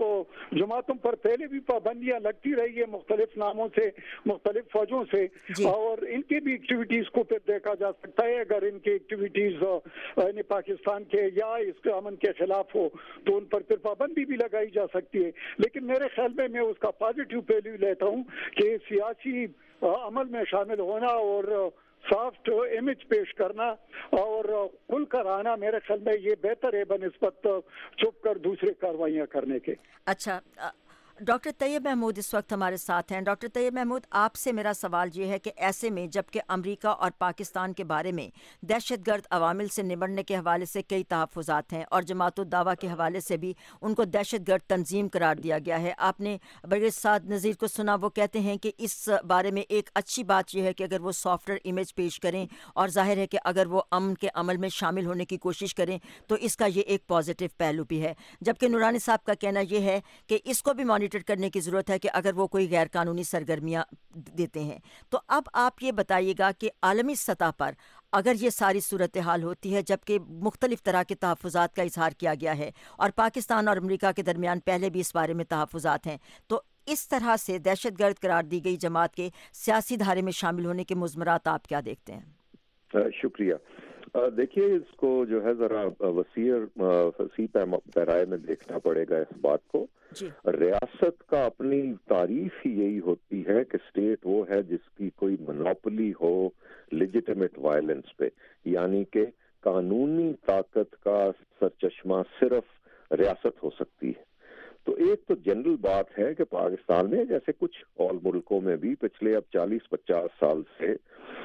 جماعتوں پر پہلے بھی پابندیاں لگتی رہی ہے مختلف ناموں سے، مختلف فوجوں سے، اور ان کی بھی ایکٹیویٹیز کو پھر دیکھا جا سکتا ہے۔ اگر ان کی ایکٹیویٹیز یعنی پاکستان کے یا اس کے امن کے خلاف ہو تو ان پر پھر پابندی بھی لگائی جا سکتی ہے۔ لیکن میرے خیال میں میں اس کا پازیٹیو پہلو لیتا ہوں کہ سیاسی عمل میں شامل ہونا اور سافٹ امیج پیش کرنا اور کھل کر آنا، میرے خیال میں یہ بہتر ہے بنسبت چھپ کر دوسرے کاروائیاں کرنے کے۔ اچھا ڈاکٹر طیب محمود اس وقت ہمارے ساتھ ہیں۔ ڈاکٹر طیب محمود، آپ سے میرا سوال یہ ہے کہ ایسے میں جب کہ امریکہ اور پاکستان کے بارے میں دہشت گرد عوامل سے نمٹنے کے حوالے سے کئی تحفظات ہیں اور جماعت الدعوہ کے حوالے سے بھی ان کو دہشت گرد تنظیم قرار دیا گیا ہے، آپ نے بڑے سعد نذیر کو سنا، وہ کہتے ہیں کہ اس بارے میں ایک اچھی بات یہ ہے کہ اگر وہ سافٹ ویئر امیج پیش کریں اور ظاہر ہے کہ اگر وہ امن کے عمل میں شامل ہونے کی کوشش کریں تو اس کا یہ ایک پازیٹیو پہلو بھی ہے، جبکہ نورانی صاحب کا کہنا یہ ہے کہ اس کو بھی مانیٹر کرنے کی ضرورت ہے کہ اگر وہ کوئی غیر قانونی سرگرمیاں دیتے ہیں۔ تو اب آپ یہ بتائیے گا کہ عالمی سطح پر اگر یہ ساری صورتحال ہوتی ہے جبکہ مختلف طرح کے تحفظات کا اظہار کیا گیا ہے اور پاکستان اور امریکہ کے درمیان پہلے بھی اس بارے میں تحفظات ہیں، تو اس طرح سے دہشت گرد قرار دی گئی جماعت کے سیاسی دھارے میں شامل ہونے کے مضمرات آپ کیا دیکھتے ہیں؟ شکریہ۔ دیکھیے اس کو جو ہے ذرا وسیع وسیع پیمانے میں دیکھنا پڑے گا اس بات کو۔ جی۔ ریاست کا اپنی تعریف ہی یہی ہوتی ہے کہ اسٹیٹ وہ ہے جس کی کوئی منوپلی ہو لیجیٹیمیٹ وائلنس پہ، یعنی کہ قانونی طاقت کا سرچشمہ صرف ریاست ہو سکتی ہے۔ تو ایک تو جنرل بات ہے کہ پاکستان میں جیسے کچھ اور ملکوں میں بھی پچھلے اب چالیس پچاس سال سے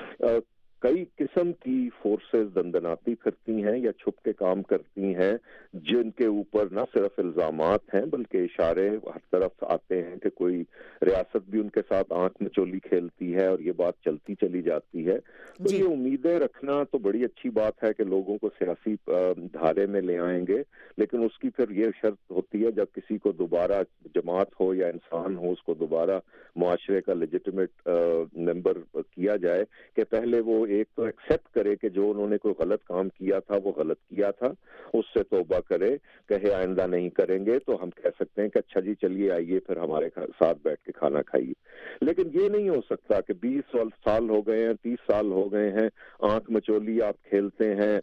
کئی قسم کی فورسز دندناتی کرتی ہیں یا چھپ کے کام کرتی ہیں، جن کے اوپر نہ صرف الزامات ہیں بلکہ اشارے ہر طرف آتے ہیں کہ کوئی ریاست بھی ان کے ساتھ آنکھ مچولی کھیلتی ہے اور یہ بات چلتی چلی جاتی ہے۔ تو یہ امیدیں رکھنا تو بڑی اچھی بات ہے کہ لوگوں کو سیاسی دھارے میں لے آئیں گے، لیکن اس کی پھر یہ شرط ہوتی ہے جب کسی کو دوبارہ جماعت ہو یا انسان ہو اس کو دوبارہ معاشرے کا لیجیٹیمیٹ ممبر کیا جائے کہ پہلے وہ ایک تو ایکسیپٹ کرے کہ جو انہوں نے کوئی غلط کام کیا تھا وہ غلط کیا تھا، اس سے توبہ کرے، کہے آئندہ نہیں کریں گے، تو ہم کہہ سکتے ہیں کہ اچھا جی چلیے آئیے پھر ہمارے ساتھ بیٹھ کے کھانا کھائیے۔ لیکن یہ نہیں ہو سکتا کہ بیس سال ہو گئے ہیں، تیس سال ہو گئے ہیں، آنکھ مچولی آپ کھیلتے ہیں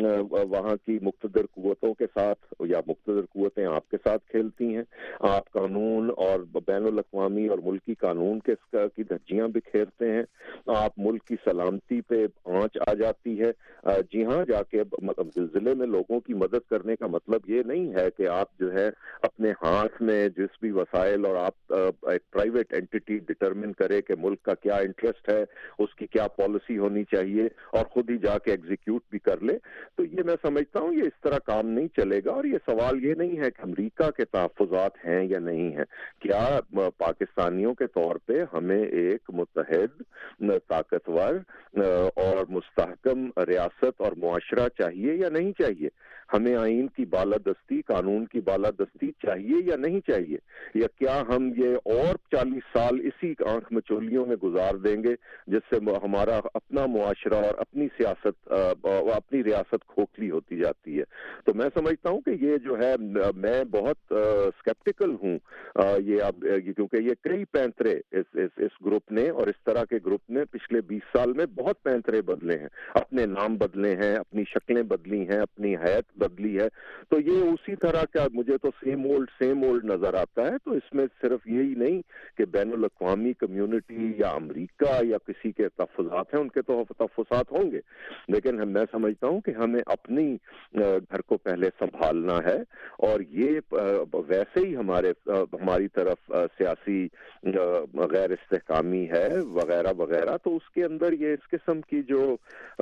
وہاں کی مقتدر قوتوں کے ساتھ یا مقتدر قوتیں آپ کے ساتھ کھیلتی ہیں، آپ قانون اور بین الاقوامی اور ملکی قانون کے کی دھجیاں بکھیرتے ہیں، آپ ملک کی سلامتی پہ آنچ آ جاتی ہے۔ جی ہاں، جا کے زلزلے میں لوگوں کی مدد کرنے کا مطلب یہ نہیں ہے کہ آپ جو ہے اپنے ہاتھ میں جس بھی وسائل اور آپ ایک پرائیویٹ اینٹی ڈٹرمن کرے کہ ملک کا کیا انٹرسٹ ہے، اس کی کیا پالیسی ہونی چاہیے اور خود ہی جا کے ایگزیکیوٹ بھی کر لے۔ تو یہ میں سمجھتا ہوں یہ اس طرح کام نہیں چلے گا، اور یہ سوال یہ نہیں ہے کہ امریکہ کے تحفظات ہیں یا نہیں ہیں، کیا پاکستانیوں کے طور پہ ہمیں ایک متحد، طاقتور اور مستحکم ریاست اور معاشرہ چاہیے یا نہیں چاہیے؟ ہمیں آئین کی بالادستی، قانون کی بالادستی چاہیے یا نہیں چاہیے؟ یا کیا ہم یہ اور چالیس سال اسی آنکھ مچولیوں میں گزار دیں گے جس سے ہمارا اپنا معاشرہ اور اپنی سیاست اپنی ریاست کھوکھلی ہوتی جاتی ہے؟ تو میں سمجھتا ہوں کہ یہ جو ہے میں بہت اسکیپٹیکل ہوں یہ اب، کیونکہ یہ کئی پینترے اس اس اس گروپ نے اور اس طرح کے گروپ نے پچھلے بیس سال میں بہت پینترے بدلے ہیں، اپنے نام بدلے ہیں، اپنی شکلیں بدلی ہیں، اپنی حیت بدلی ہے. تو یہ اسی طرح کا مجھے تو سیم اولڈ سیم اولڈ نظر آتا ہے. تو اس میں صرف یہی نہیں کہ بین الاقوامی کمیونٹی یا امریکہ یا کسی کے تحفظات ہیں, ان کے تو تحفظات ہوں گے, لیکن میں سمجھتا ہوں کہ ہمیں اپنی گھر کو پہلے سنبھالنا ہے. اور یہ ویسے ہی ہمارے ہماری طرف سیاسی غیر استحکامی ہے وغیرہ وغیرہ, تو اس کے اندر یہ اس قسم کی جو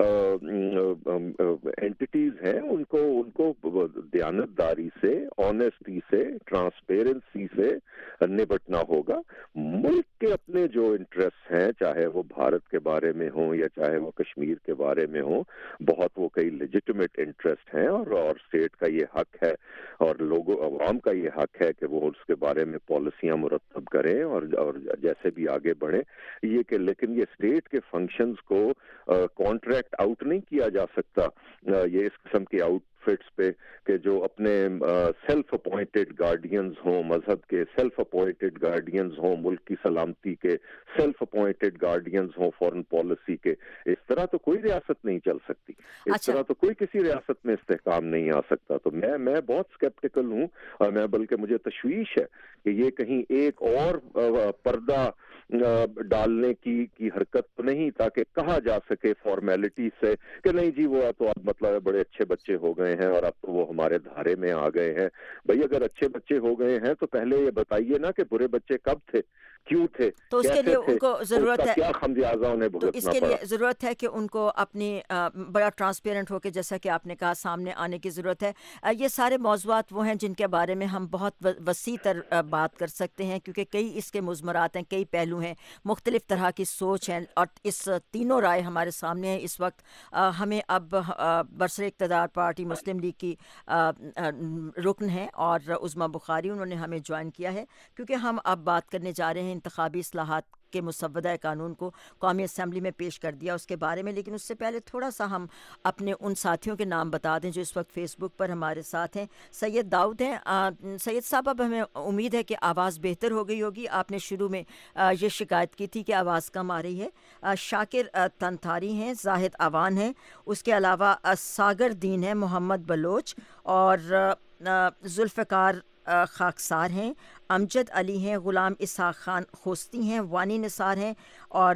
اینٹیز ہیں ان کو ان کو دیانتداری سے, آنیسٹی سے, ٹرانسپیرنسی سے نپٹنا ہوگا. ملک کے اپنے جو انٹرسٹ ہیں, چاہے وہ بھارت کے بارے میں ہوں یا چاہے وہ کشمیر کے بارے میں ہوں, بہت وہ کئی لیجٹمیٹ انٹرسٹ ہیں, اور اور اسٹیٹ کا یہ حق ہے اور لوگوں عوام کا یہ حق ہے کہ وہ اس کے بارے میں پالیسیاں مرتب کریں اور اور جیسے بھی آگے بڑھیں. یہ کہ لیکن یہ اسٹیٹ کے فنکشنز کو کانٹریکٹ آؤٹ نہیں کیا جا سکتا یہ اس قسم کے آؤٹ فٹس پہ کہ جو اپنے سیلف اپوائنٹڈ گارڈینز ہوں, مذہب کے سیلف اپوائنٹڈ گارڈینز ہوں, ملک کی سلامتی کے سیلف اپوائنٹڈ گارڈینز ہوں, فورن پالیسی کے. اس طرح تو کوئی ریاست نہیں چل سکتی, اس اچھا. طرح تو کوئی کسی ریاست میں استحکام نہیں آ سکتا. تو میں میں بہت اسکیپٹیکل ہوں, اور میں بلکہ مجھے تشویش ہے کہ یہ کہیں ایک اور پردہ ڈالنے کی کی حرکت تو نہیں, تاکہ کہا جا سکے فارمیلٹی سے کہ نہیں جی وہ تو اب مطلب بڑے اچھے بچے ہو گئے ہیں اور اب تو وہ ہمارے دھارے میں آ گئے ہیں. بھئی اگر اچھے بچے ہو گئے ہیں تو پہلے یہ بتائیے نا کہ برے بچے کب تھے, کیوں تھے, تو اس کے لیے ان کو ضرورت ہے, کیا خمیازہ انہیں تو بھگتنا اس کے پڑا. لیے ضرورت ہے کہ ان کو اپنی بڑا ٹرانسپیرنٹ ہو کے, جیسا کہ آپ نے کہا, سامنے آنے کی ضرورت ہے. یہ سارے موضوعات وہ ہیں جن کے بارے میں ہم بہت وسیع تر بات کر سکتے ہیں, کیونکہ کئی اس کے مضمرات ہیں, کئی پہلو ہیں, مختلف طرح کی سوچ ہیں, اور اس تینوں رائے ہمارے سامنے ہیں اس وقت. ہمیں اب برسر اقتدار پارٹی مسلم لیگ کی رکن ہیں اور عظمیٰ بخاری, انہوں نے ہمیں جوائن کیا ہے, کیونکہ ہم اب بات کرنے جا رہے ہیں انتخابی اصلاحات کے مسودہ قانون کو قومی اسمبلی میں پیش کر دیا اس کے بارے میں. لیکن اس سے پہلے تھوڑا سا ہم اپنے ان ساتھیوں کے نام بتا دیں جو اس وقت فیس بک پر ہمارے ساتھ ہیں. سید داؤد ہیں. سید صاحب, اب ہمیں امید ہے کہ آواز بہتر ہو گئی ہوگی. آپ نے شروع میں یہ شکایت کی تھی کہ آواز کم آ رہی ہے. شاکر تنتاری ہیں, زاہد اوان ہیں, اس کے علاوہ ساگر دین ہیں, محمد بلوچ اور ذوالفقار خاکسار ہیں, امجد علی ہیں, غلام اسحاق خان خوستی ہیں, وانی نثار ہیں, اور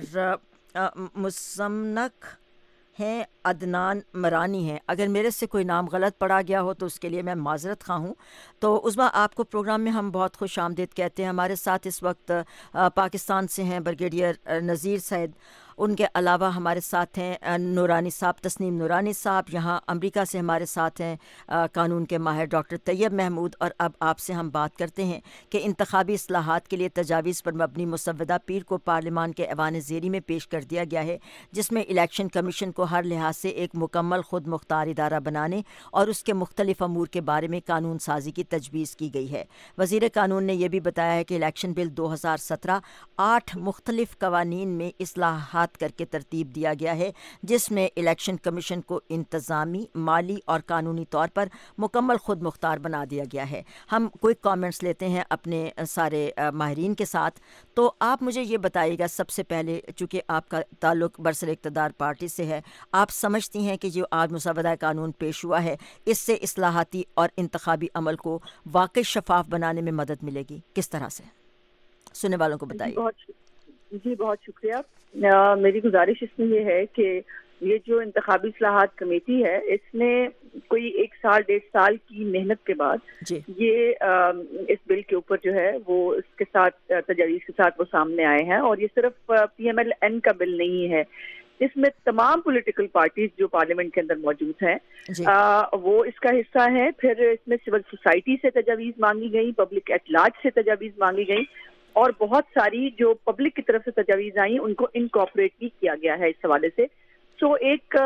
مزمنک ہیں, عدنان مرانی ہیں. اگر میرے سے کوئی نام غلط پڑا گیا ہو تو اس کے لیے میں معذرت خواہ ہوں. تو عظمیٰ, آپ کو پروگرام میں ہم بہت خوش آمدید کہتے ہیں. ہمارے ساتھ اس وقت پاکستان سے ہیں بریگیڈیئر نذیر سعید, ان کے علاوہ ہمارے ساتھ ہیں نورانی صاحب, تسنیم نورانی صاحب. یہاں امریکہ سے ہمارے ساتھ ہیں قانون کے ماہر ڈاکٹر طیب محمود. اور اب آپ سے ہم بات کرتے ہیں کہ انتخابی اصلاحات کے لیے تجاویز پر مبنی مسودہ پیر کو پارلیمان کے ایوان زیری میں پیش کر دیا گیا ہے, جس میں الیکشن کمیشن کو ہر لحاظ سے ایک مکمل خود مختار ادارہ بنانے اور اس کے مختلف امور کے بارے میں قانون سازی کی تجویز کی گئی ہے. وزیر قانون نے یہ بھی بتایا ہے کہ الیکشن بل دو ہزار سترہ آٹھ مختلف قوانین میں اصلاحات کر کے ترتیب دیا گیا ہے, جس میں الیکشن کمیشن کو انتظامی, مالی اور قانونی طور پر مکمل خود مختار بنا دیا گیا ہے. ہم کوئی کامنٹس لیتے ہیں اپنے سارے ماہرین کے ساتھ. تو آپ مجھے یہ بتائیے گا سب سے پہلے, چونکہ آپ کا تعلق برسر اقتدار پارٹی سے ہے, آپ سمجھتی ہیں کہ جو آج مسودہ قانون پیش ہوا ہے اس سے اصلاحاتی اور انتخابی عمل کو واقعی شفاف بنانے میں مدد ملے گی, کس طرح سے؟ سننے والوں کو بتائیے. جی بہت شکریہ. میری گزارش اس میں یہ ہے کہ یہ جو انتخابی اصلاحات کمیٹی ہے, اس نے کوئی ایک سال ڈیڑھ سال کی محنت کے بعد جی. یہ اس بل کے اوپر جو ہے وہ اس کے ساتھ تجاویز کے ساتھ وہ سامنے آئے ہیں. اور یہ صرف پی ایم ایل این کا بل نہیں ہے, اس میں تمام پولیٹیکل پارٹیز جو پارلیمنٹ کے اندر موجود ہیں جی. آ, وہ اس کا حصہ ہیں. پھر اس میں سول سوسائٹی سے تجاویز مانگی گئی, پبلک ایٹ لارج سے تجاویز مانگی گئی, اور بہت ساری جو پبلک کی طرف سے تجاویز آئیں ان کو انکارپوریٹ بھی کیا گیا ہے اس حوالے سے. سو ایک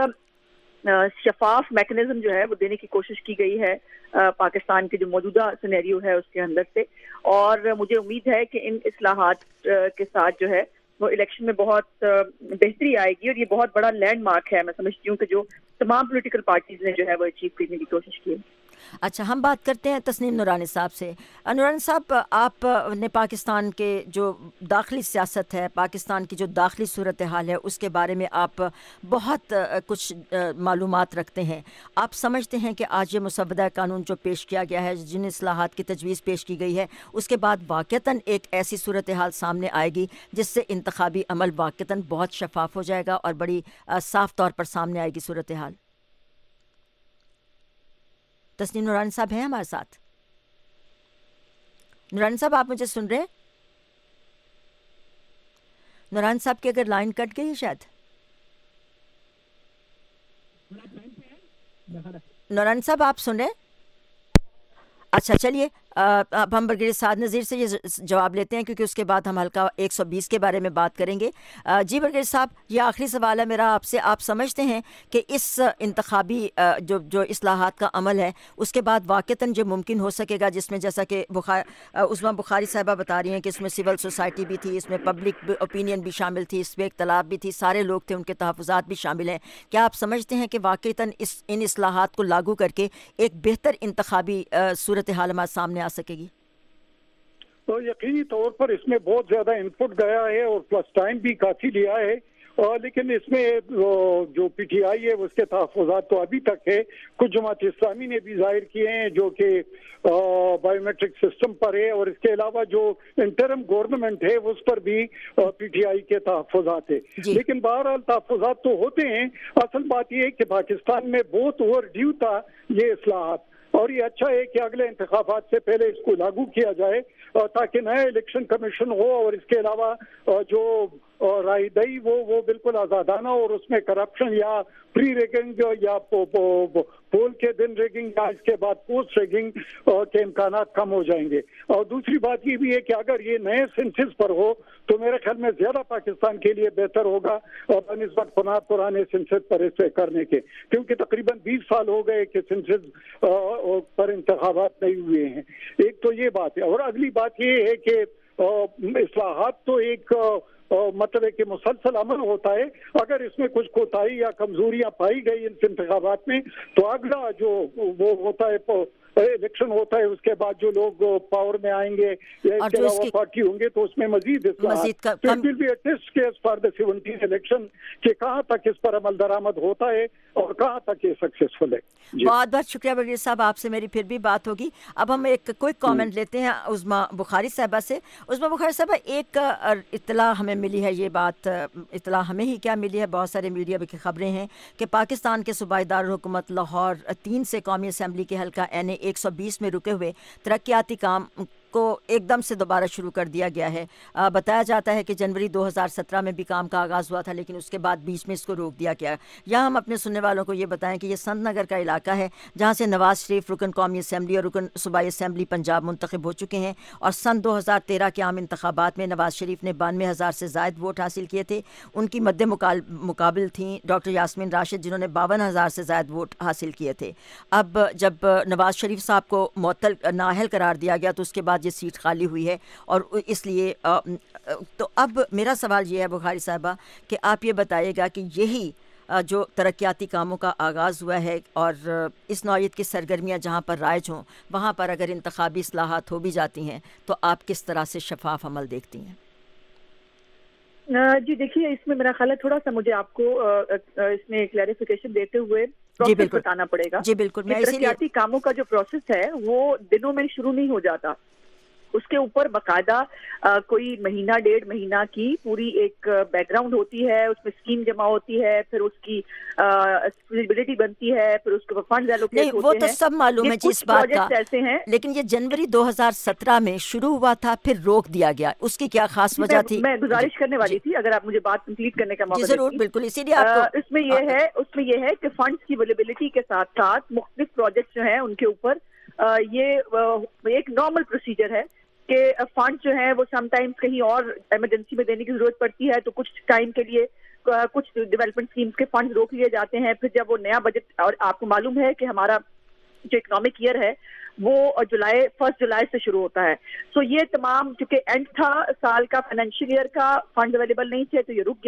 شفاف میکنزم جو ہے وہ دینے کی کوشش کی گئی ہے پاکستان کے جو موجودہ سینیریو ہے اس کے اندر سے. اور مجھے امید ہے کہ ان اصلاحات کے ساتھ جو ہے وہ الیکشن میں بہت بہتری آئے گی, اور یہ بہت بڑا لینڈ مارک ہے, میں سمجھتی ہوں کہ جو تمام پولیٹیکل پارٹیز نے جو ہے وہ اچیو کرنے کی کوشش کی ہے. اچھا، ہم بات کرتے ہیں تسنیم نورانی صاحب سے. نورانی صاحب، آپ نے پاکستان کے جو داخلی سیاست ہے، پاکستان کی جو داخلی صورتحال ہے، اس کے بارے میں آپ بہت کچھ معلومات رکھتے ہیں. آپ سمجھتے ہیں کہ آج یہ مسودہ قانون جو پیش کیا گیا ہے، جن اصلاحات کی تجویز پیش کی گئی ہے، اس کے بعد واقعتاً ایک ایسی صورتحال سامنے آئے گی جس سے انتخابی عمل واقعتاً بہت شفاف ہو جائے گا اور بڑی صاف طور پر سامنے آئے گی صورتحال؟ تسنیم نورانی صاحب ہیں ہمارے ساتھ؟ نورانی صاحب، آپ مجھے سن رہے ہیں؟ نورانی صاحب کی اگر لائن کٹ گئی شاید. نورانی صاحب، آپ سن رہے ہیں؟ اچھا، چلیے اب ہم برگریڈ سعد نذیر سے یہ جواب لیتے ہیں، کیونکہ اس کے بعد ہم حلقہ ایک سو بیس کے بارے میں بات کریں گے. جی برگریڈ صاحب، یہ آخری سوال ہے میرا آپ سے. آپ سمجھتے ہیں کہ اس انتخابی جو جو اصلاحات کا عمل ہے، اس کے بعد واقعتاً جو ممکن ہو سکے گا، جس میں جیسا کہ بخار عظمیٰ بخاری صاحبہ بتا رہی ہیں کہ اس میں سول سوسائٹی بھی تھی، اس میں پبلک اوپینین بھی شامل تھی، اس میں اختلاف بھی تھی، سارے لوگ تھے، ان کے تحفظات بھی شامل ہیں. کیا آپ سمجھتے ہیں کہ واقعتاً اس ان اصلاحات کو لاگو کر کے ایک بہتر انتخابی صورتحال ہمارے سامنے آ سکے گی؟ تو یقینی طور پر اس میں بہت زیادہ انپٹ گیا ہے اور پلس ٹائم بھی کافی لیا ہے، اور لیکن اس میں جو پی ٹی آئی ہے اس کے تحفظات تو ابھی تک ہے. کچھ جماعت اسلامی نے بھی ظاہر کیے ہیں جو کہ بایو میٹرک سسٹم پر ہے، اور اس کے علاوہ جو انٹرم گورنمنٹ ہے اس پر بھی پی ٹی آئی کے تحفظات ہے. لیکن بہرحال تحفظات تو ہوتے ہیں. اصل بات یہ ہے کہ پاکستان میں بہت اوور ڈیو تھا یہ اصلاحات، اور یہ اچھا ہے کہ اگلے انتخابات سے پہلے اس کو لاگو کیا جائے تاکہ نیا الیکشن کمیشن ہو، اور اس کے علاوہ جو رائے دہی وہ وہ بالکل آزادانہ، اور اس میں کرپشن یا پری ریگنگ یا پول کے دن ریگنگ یا اس کے بعد پوسٹ ریگنگ کے امکانات کم ہو جائیں گے. اور دوسری بات یہ بھی ہے کہ اگر یہ نئے سینسس پر ہو تو میرے خیال میں زیادہ پاکستان کے لیے بہتر ہوگا بنسبت پرانے سینسس پر اسے کرنے کے، کیونکہ تقریباً بیس سال ہو گئے کہ سینسس پر انتخابات نہیں ہوئے ہیں. ایک تو یہ بات ہے، اور اگلی بات یہ ہے کہ اصلاحات تو ایک مطلب ہے کہ مسلسل عمل ہوتا ہے. اگر اس میں کچھ کوتاہی یا کمزوریاں پائی گئی ان انتخابات میں تو اگلا جو وہ ہوتا ہے الیکشن ہوتا ہے، اس کے بعد جو لوگ پاور میں آئیں گے یا اس کے علاوہ پارٹی ہوں گے تو اس میں مزید الیکشن کہ کہاں تک اس پر عمل درآمد ہوتا ہے اور کہاں تک یہ سکسیسفل ہے. بہت بہت شکریہ برگریڈ صاحب، آپ سے میری پھر بھی بات ہوگی. اب ہم ایک کوئک کامنٹ لیتے ہیں عظمیٰ بخاری صاحبہ سے. عظمیٰ بخاری صاحبہ، ایک اطلاع ہمیں ملی ہے، یہ بات اطلاع ہمیں ہی کیا ملی ہے، بہت سارے میڈیا کی خبریں ہیں کہ پاکستان کے صوبائی دارالحکومت لاہور تین سے قومی اسمبلی کے حلقہ این اے ایک سو بیس میں رکے ہوئے ترقیاتی کام کو ایک دم سے دوبارہ شروع کر دیا گیا ہے. بتایا جاتا ہے کہ جنوری دو ہزار سترہ میں بھی کام کا آغاز ہوا تھا، لیکن اس کے بعد بیچ میں اس کو روک دیا گیا. یہاں ہم اپنے سننے والوں کو یہ بتائیں کہ یہ سنت نگر کا علاقہ ہے جہاں سے نواز شریف رکن قومی اسمبلی اور رکن صوبائی اسمبلی پنجاب منتخب ہو چکے ہیں، اور سن دو ہزار تیرہ کے عام انتخابات میں نواز شریف نے بانوے ہزار سے زائد ووٹ حاصل کیے تھے. ان کی مد مقابل تھیں ڈاکٹر یاسمین راشد جنہوں نے باون ہزار سے زائد ووٹ حاصل کیے تھے. اب جب نواز شریف صاحب کو معطل نااہل قرار دیا گیا تو اس کے بعد یہ سیٹ خالی ہوئی ہے، اور اس لیے تو اب میرا سوال یہ ہے بخاری صاحبہ کہ آپ یہ بتائیے گا کہ یہی جو ترقیاتی کاموں کا آغاز ہوا ہے اور اس نوعیت کی سرگرمیاں جہاں پر رائج ہوں وہاں پر اگر انتخابی اصلاحات ہو بھی جاتی ہیں تو آپ کس طرح سے شفاف عمل دیکھتی ہیں؟ جی دیکھیے، اس میں میرا خیال ہے تھوڑا سا مجھے آپ کو اس میں کلیریفیکیشن دیتے ہوئے جی بالکل بتانا پڑے گا. جی بالکل. ترقیاتی کاموں کا جو پروسیس ہے وہ دنوں میں شروع نہیں ہو جاتا، اس کے اوپر باقاعدہ کوئی مہینہ ڈیڑھ مہینہ کی پوری ایک بیک گراؤنڈ ہوتی ہے، اس میں اسکیم جمع ہوتی ہے، پھر اس کی فیزیبلٹی بنتی ہے، پھر اس کے فنڈز ایلوکیٹ ہوتے ہیں. وہ تو سب معلوم ہے جی اس بات کا، ایسے ہیں. لیکن یہ جنوری دو ہزار سترہ میں شروع ہوا تھا پھر روک دیا گیا، اس کی کیا خاص وجہ تھی؟ میں گزارش کرنے والی تھی اگر آپ مجھے بات کمپلیٹ کرنے کا موقع دیتی. ضرور، بالکل. اسی لیے آپ اس میں یہ ہے اس میں یہ ہے کہ فنڈز کی اویلیبلٹی کے ساتھ ساتھ مختلف پروجیکٹ جو ہیں ان کے اوپر یہ ایک نارمل پروسیجر ہے کہ فنڈ جو ہیں وہ سم ٹائمز کہیں اور ایمرجنسی میں دینے کی ضرورت پڑتی ہے تو کچھ ٹائم کے لیے کچھ ڈیولپمنٹ اسکیمز کے فنڈز روک لیے جاتے ہیں. پھر جب وہ نیا بجٹ، اور آپ کو معلوم ہے کہ ہمارا جو اکنامک ایئر ہے وہ جولائی فرسٹ جولائی سے شروع ہوتا ہے، سو یہ تمام چونکہ اینڈ تھا سال کا فائنینشیل ایئر کا، فنڈ اویلیبل نہیں تھے تو یہ رک گیا.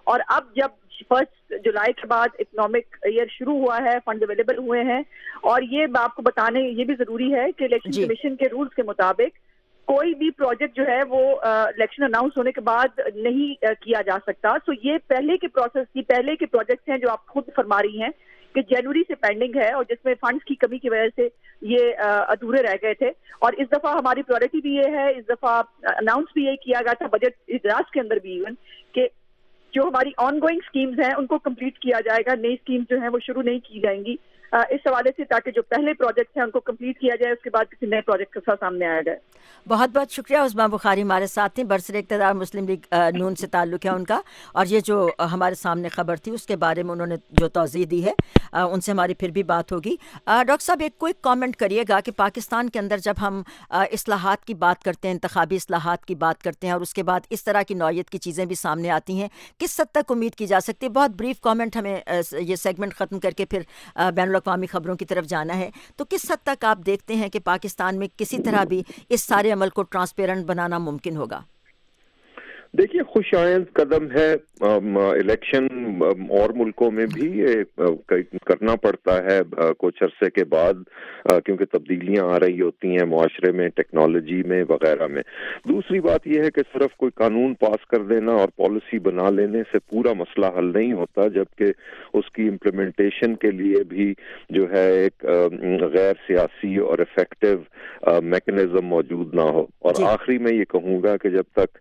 اور اب جب فرسٹ جولائی کے بعد اکنامک ایئر شروع ہوا ہے, فنڈ اویلیبل ہوئے ہیں, اور یہ آپ کو بتانے یہ بھی ضروری ہے کہ الیکشن کمیشن کے رولز کے مطابق کوئی بھی پروجیکٹ جو ہے وہ الیکشن اناؤنس ہونے کے بعد نہیں کیا جا سکتا. سو یہ پہلے کے پروسیس کی پہلے کے پروجیکٹس ہیں جو آپ خود فرما رہی ہیں کہ جنوری سے پینڈنگ ہے, اور جس میں فنڈز کی کمی کی وجہ سے یہ ادھورے رہ گئے تھے. اور اس دفعہ ہماری پرائرٹی بھی یہ ہے, اس دفعہ اناؤنس بھی یہ کیا گیا تھا بجٹ اجلاس کے اندر بھی ایون, کہ جو ہماری آن گوئنگ اسکیمز ہیں ان کو کمپلیٹ کیا جائے گا, نئی اسکیمز جو ہیں وہ شروع نہیں کی جائیں گی اس حوالے سے, تاکہ جو پہلے پروجیکٹس ہیں ان کو کمپلیٹ کیا جائے, اس کے بعد کسی نئے پروجیکٹ کے ساتھ سامنے آیا جائے. بہت بہت شکریہ. عظمیٰ بخاری ہمارے ساتھ تھیں, برسر اقتدار مسلم لیگ نون سے تعلق ہے ان کا, اور یہ جو ہمارے سامنے خبر تھی اس کے بارے میں انہوں نے جو توضیح دی ہے ان سے ہماری پھر بھی بات ہوگی. ڈاکٹر صاحب ایک کوئی کامنٹ کریے گا کہ پاکستان کے اندر جب ہم اصلاحات کی بات کرتے ہیں, انتخابی اصلاحات کی بات کرتے ہیں, اور اس کے بعد اس طرح کی نوعیت کی چیزیں بھی سامنے آتی ہیں, کس حد تک امید کی جا سکتی ہے؟ بہت بریف کامنٹ, ہمیں یہ سیگمنٹ ختم کر کے پھر بین الاقوامی خبروں کی طرف جانا ہے. تو کس حد تک آپ دیکھتے ہیں کہ پاکستان میں کسی طرح بھی اس سارے عمل کو ٹرانسپیرنٹ بنانا ممکن ہوگا؟ دیکھیے خوش آئند قدم ہے, الیکشن اور ملکوں میں بھی کرنا پڑتا ہے کچھ عرصے کے بعد, کیونکہ تبدیلیاں آ رہی ہوتی ہیں معاشرے میں, ٹیکنالوجی میں وغیرہ میں. دوسری بات یہ ہے کہ صرف کوئی قانون پاس کر دینا اور پالیسی بنا لینے سے پورا مسئلہ حل نہیں ہوتا, جبکہ اس کی امپلیمنٹیشن کے لیے بھی جو ہے ایک غیر سیاسی اور افیکٹو میکنزم موجود نہ ہو. اور آخری میں یہ کہوں گا کہ جب تک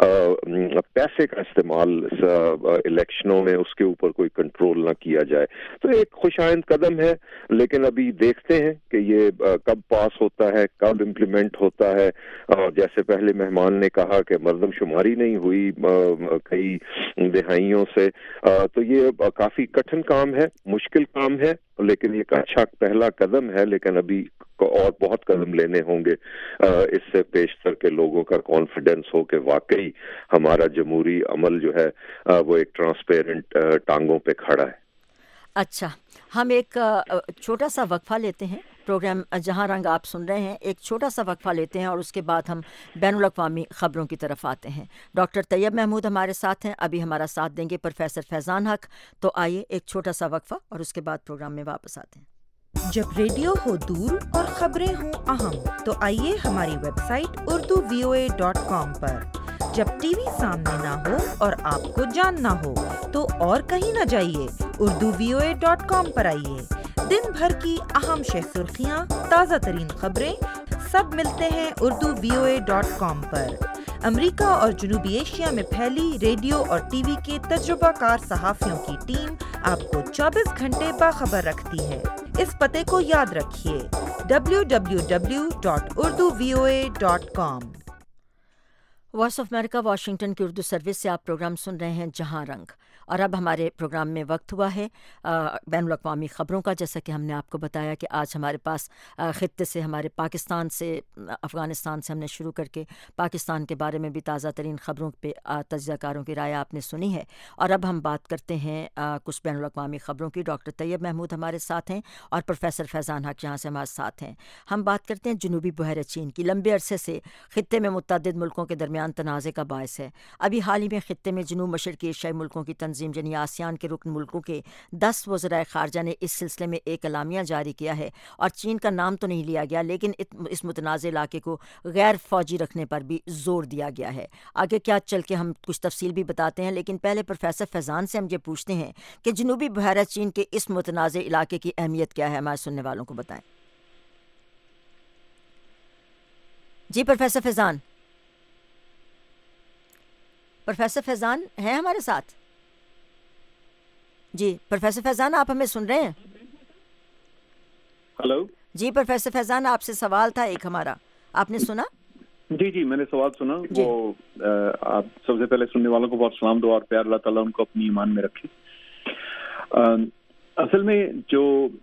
پیسے کا استعمال الیکشنوں میں اس کے اوپر کوئی کنٹرول نہ کیا جائے, تو ایک خوش آئند قدم ہے, لیکن ابھی دیکھتے ہیں کہ یہ کب پاس ہوتا ہے, کب امپلیمنٹ ہوتا ہے. اور جیسے پہلے مہمان نے کہا کہ مردم شماری نہیں ہوئی کئی دہائیوں سے, تو یہ کافی کٹھن کام ہے, مشکل کام ہے, لیکن یہ اچھا پہلا قدم ہے. لیکن ابھی اور بہت قدم لینے ہوں گے اس سے پیشتر کے لوگوں کا کانفیڈنس ہو کہ واقعی ہمارا جمہوری عمل جو ہے وہ ایک ٹرانسپیرنٹ ٹانگوں پہ کھڑا ہے. اچھا, ہم ایک چھوٹا سا وقفہ لیتے ہیں. پروگرام جہاں رنگ آپ سن رہے ہیں, ایک چھوٹا سا وقفہ لیتے ہیں اور اس کے بعد ہم بین الاقوامی خبروں کی طرف آتے ہیں. ڈاکٹر طیب محمود ہمارے ساتھ ہیں, ابھی ہمارا ساتھ دیں گے پروفیسر فیضان حق. تو آئیے ایک چھوٹا سا وقفہ اور اس کے بعد پروگرام میں واپس آتے ہیں. جب ریڈیو ہو دور اور خبریں ہوں اہم, تو آئیے ہماری website Urdu V O A dot com پر. جب ٹی وی سامنے نہ ہو اور آپ کو جاننا ہو تو اور کہیں نہ جائیے, Urdu V O A dot com پر آئیے. دن بھر کی اہم شہ سرخیاں, تازہ ترین خبریں سب ملتے ہیں Urdu V O A dot com پر. امریکہ اور جنوبی ایشیا میں پھیلی ریڈیو اور ٹی وی کے تجربہ کار صحافیوں کی ٹیم آپ کو چوبیس گھنٹے باخبر رکھتی ہے. اس پتے کو یاد رکھیے, W W W dot Urdu V O A dot com. Voice of America Washington کی اردو سروس سے آپ پروگرام سن رہے ہیں جہاں رنگ, اور اب ہمارے پروگرام میں وقت ہوا ہے بین الاقوامی خبروں کا. جیسا کہ ہم نے آپ کو بتایا کہ آج ہمارے پاس خطے سے, ہمارے پاکستان سے, افغانستان سے ہم نے شروع کر کے پاکستان کے بارے میں بھی تازہ ترین خبروں پہ تجزیہ کاروں کی رائے آپ نے سنی ہے. اور اب ہم بات کرتے ہیں کچھ بین الاقوامی خبروں کی. ڈاکٹر طیب محمود ہمارے ساتھ ہیں اور پروفیسر فیضان حق یہاں سے ہمارے ساتھ ہیں. ہم بات کرتے ہیں جنوبی بحیرہ چین کی. لمبے عرصے سے خطے میں متعدد ملکوں کے درمیان تنازع کا باعث ہے. ابھی حال ہی میں خطے میں جنوب مشرقی ایشیائی ملکوں کی تنظیم یعنی آسیان کے رکن ملکوں کے دس وزرائے خارجہ نے اس سلسلے میں ایک اعلامیہ جاری کیا ہے, اور چین کا نام تو نہیں لیا گیا, لیکن اس متنازع علاقے کو غیر فوجی رکھنے پر بھی زور دیا گیا ہے. آگے کیا چل کے ہم کچھ تفصیل بھی بتاتے ہیں, لیکن پہلے پروفیسر فیضان سے ہم یہ پوچھتے ہیں کہ جنوبی بحیرہ چین کے اس متنازع علاقے کی اہمیت کیا ہے, ہمارے سننے والوں کو بتائیں. جی پروفیسر فیضان. پروفیسر فیضان ہیں ہمارے ساتھ؟ جی پروفیسر فیضان آپ ہمیں سن رہے ہیں؟ ہلو جی پروفیسر فیضان آپ سے سوال تھا ایک ہمارا, آپ نے سنا؟ جی جی میں نے سوال سنا. جی. وہ آپ سب سے پہلے سننے والوں کو بہت سلام دو اور پیار, اللہ تعالیٰ ان کو اپنی ایمان میں رکھے. اصل میں جو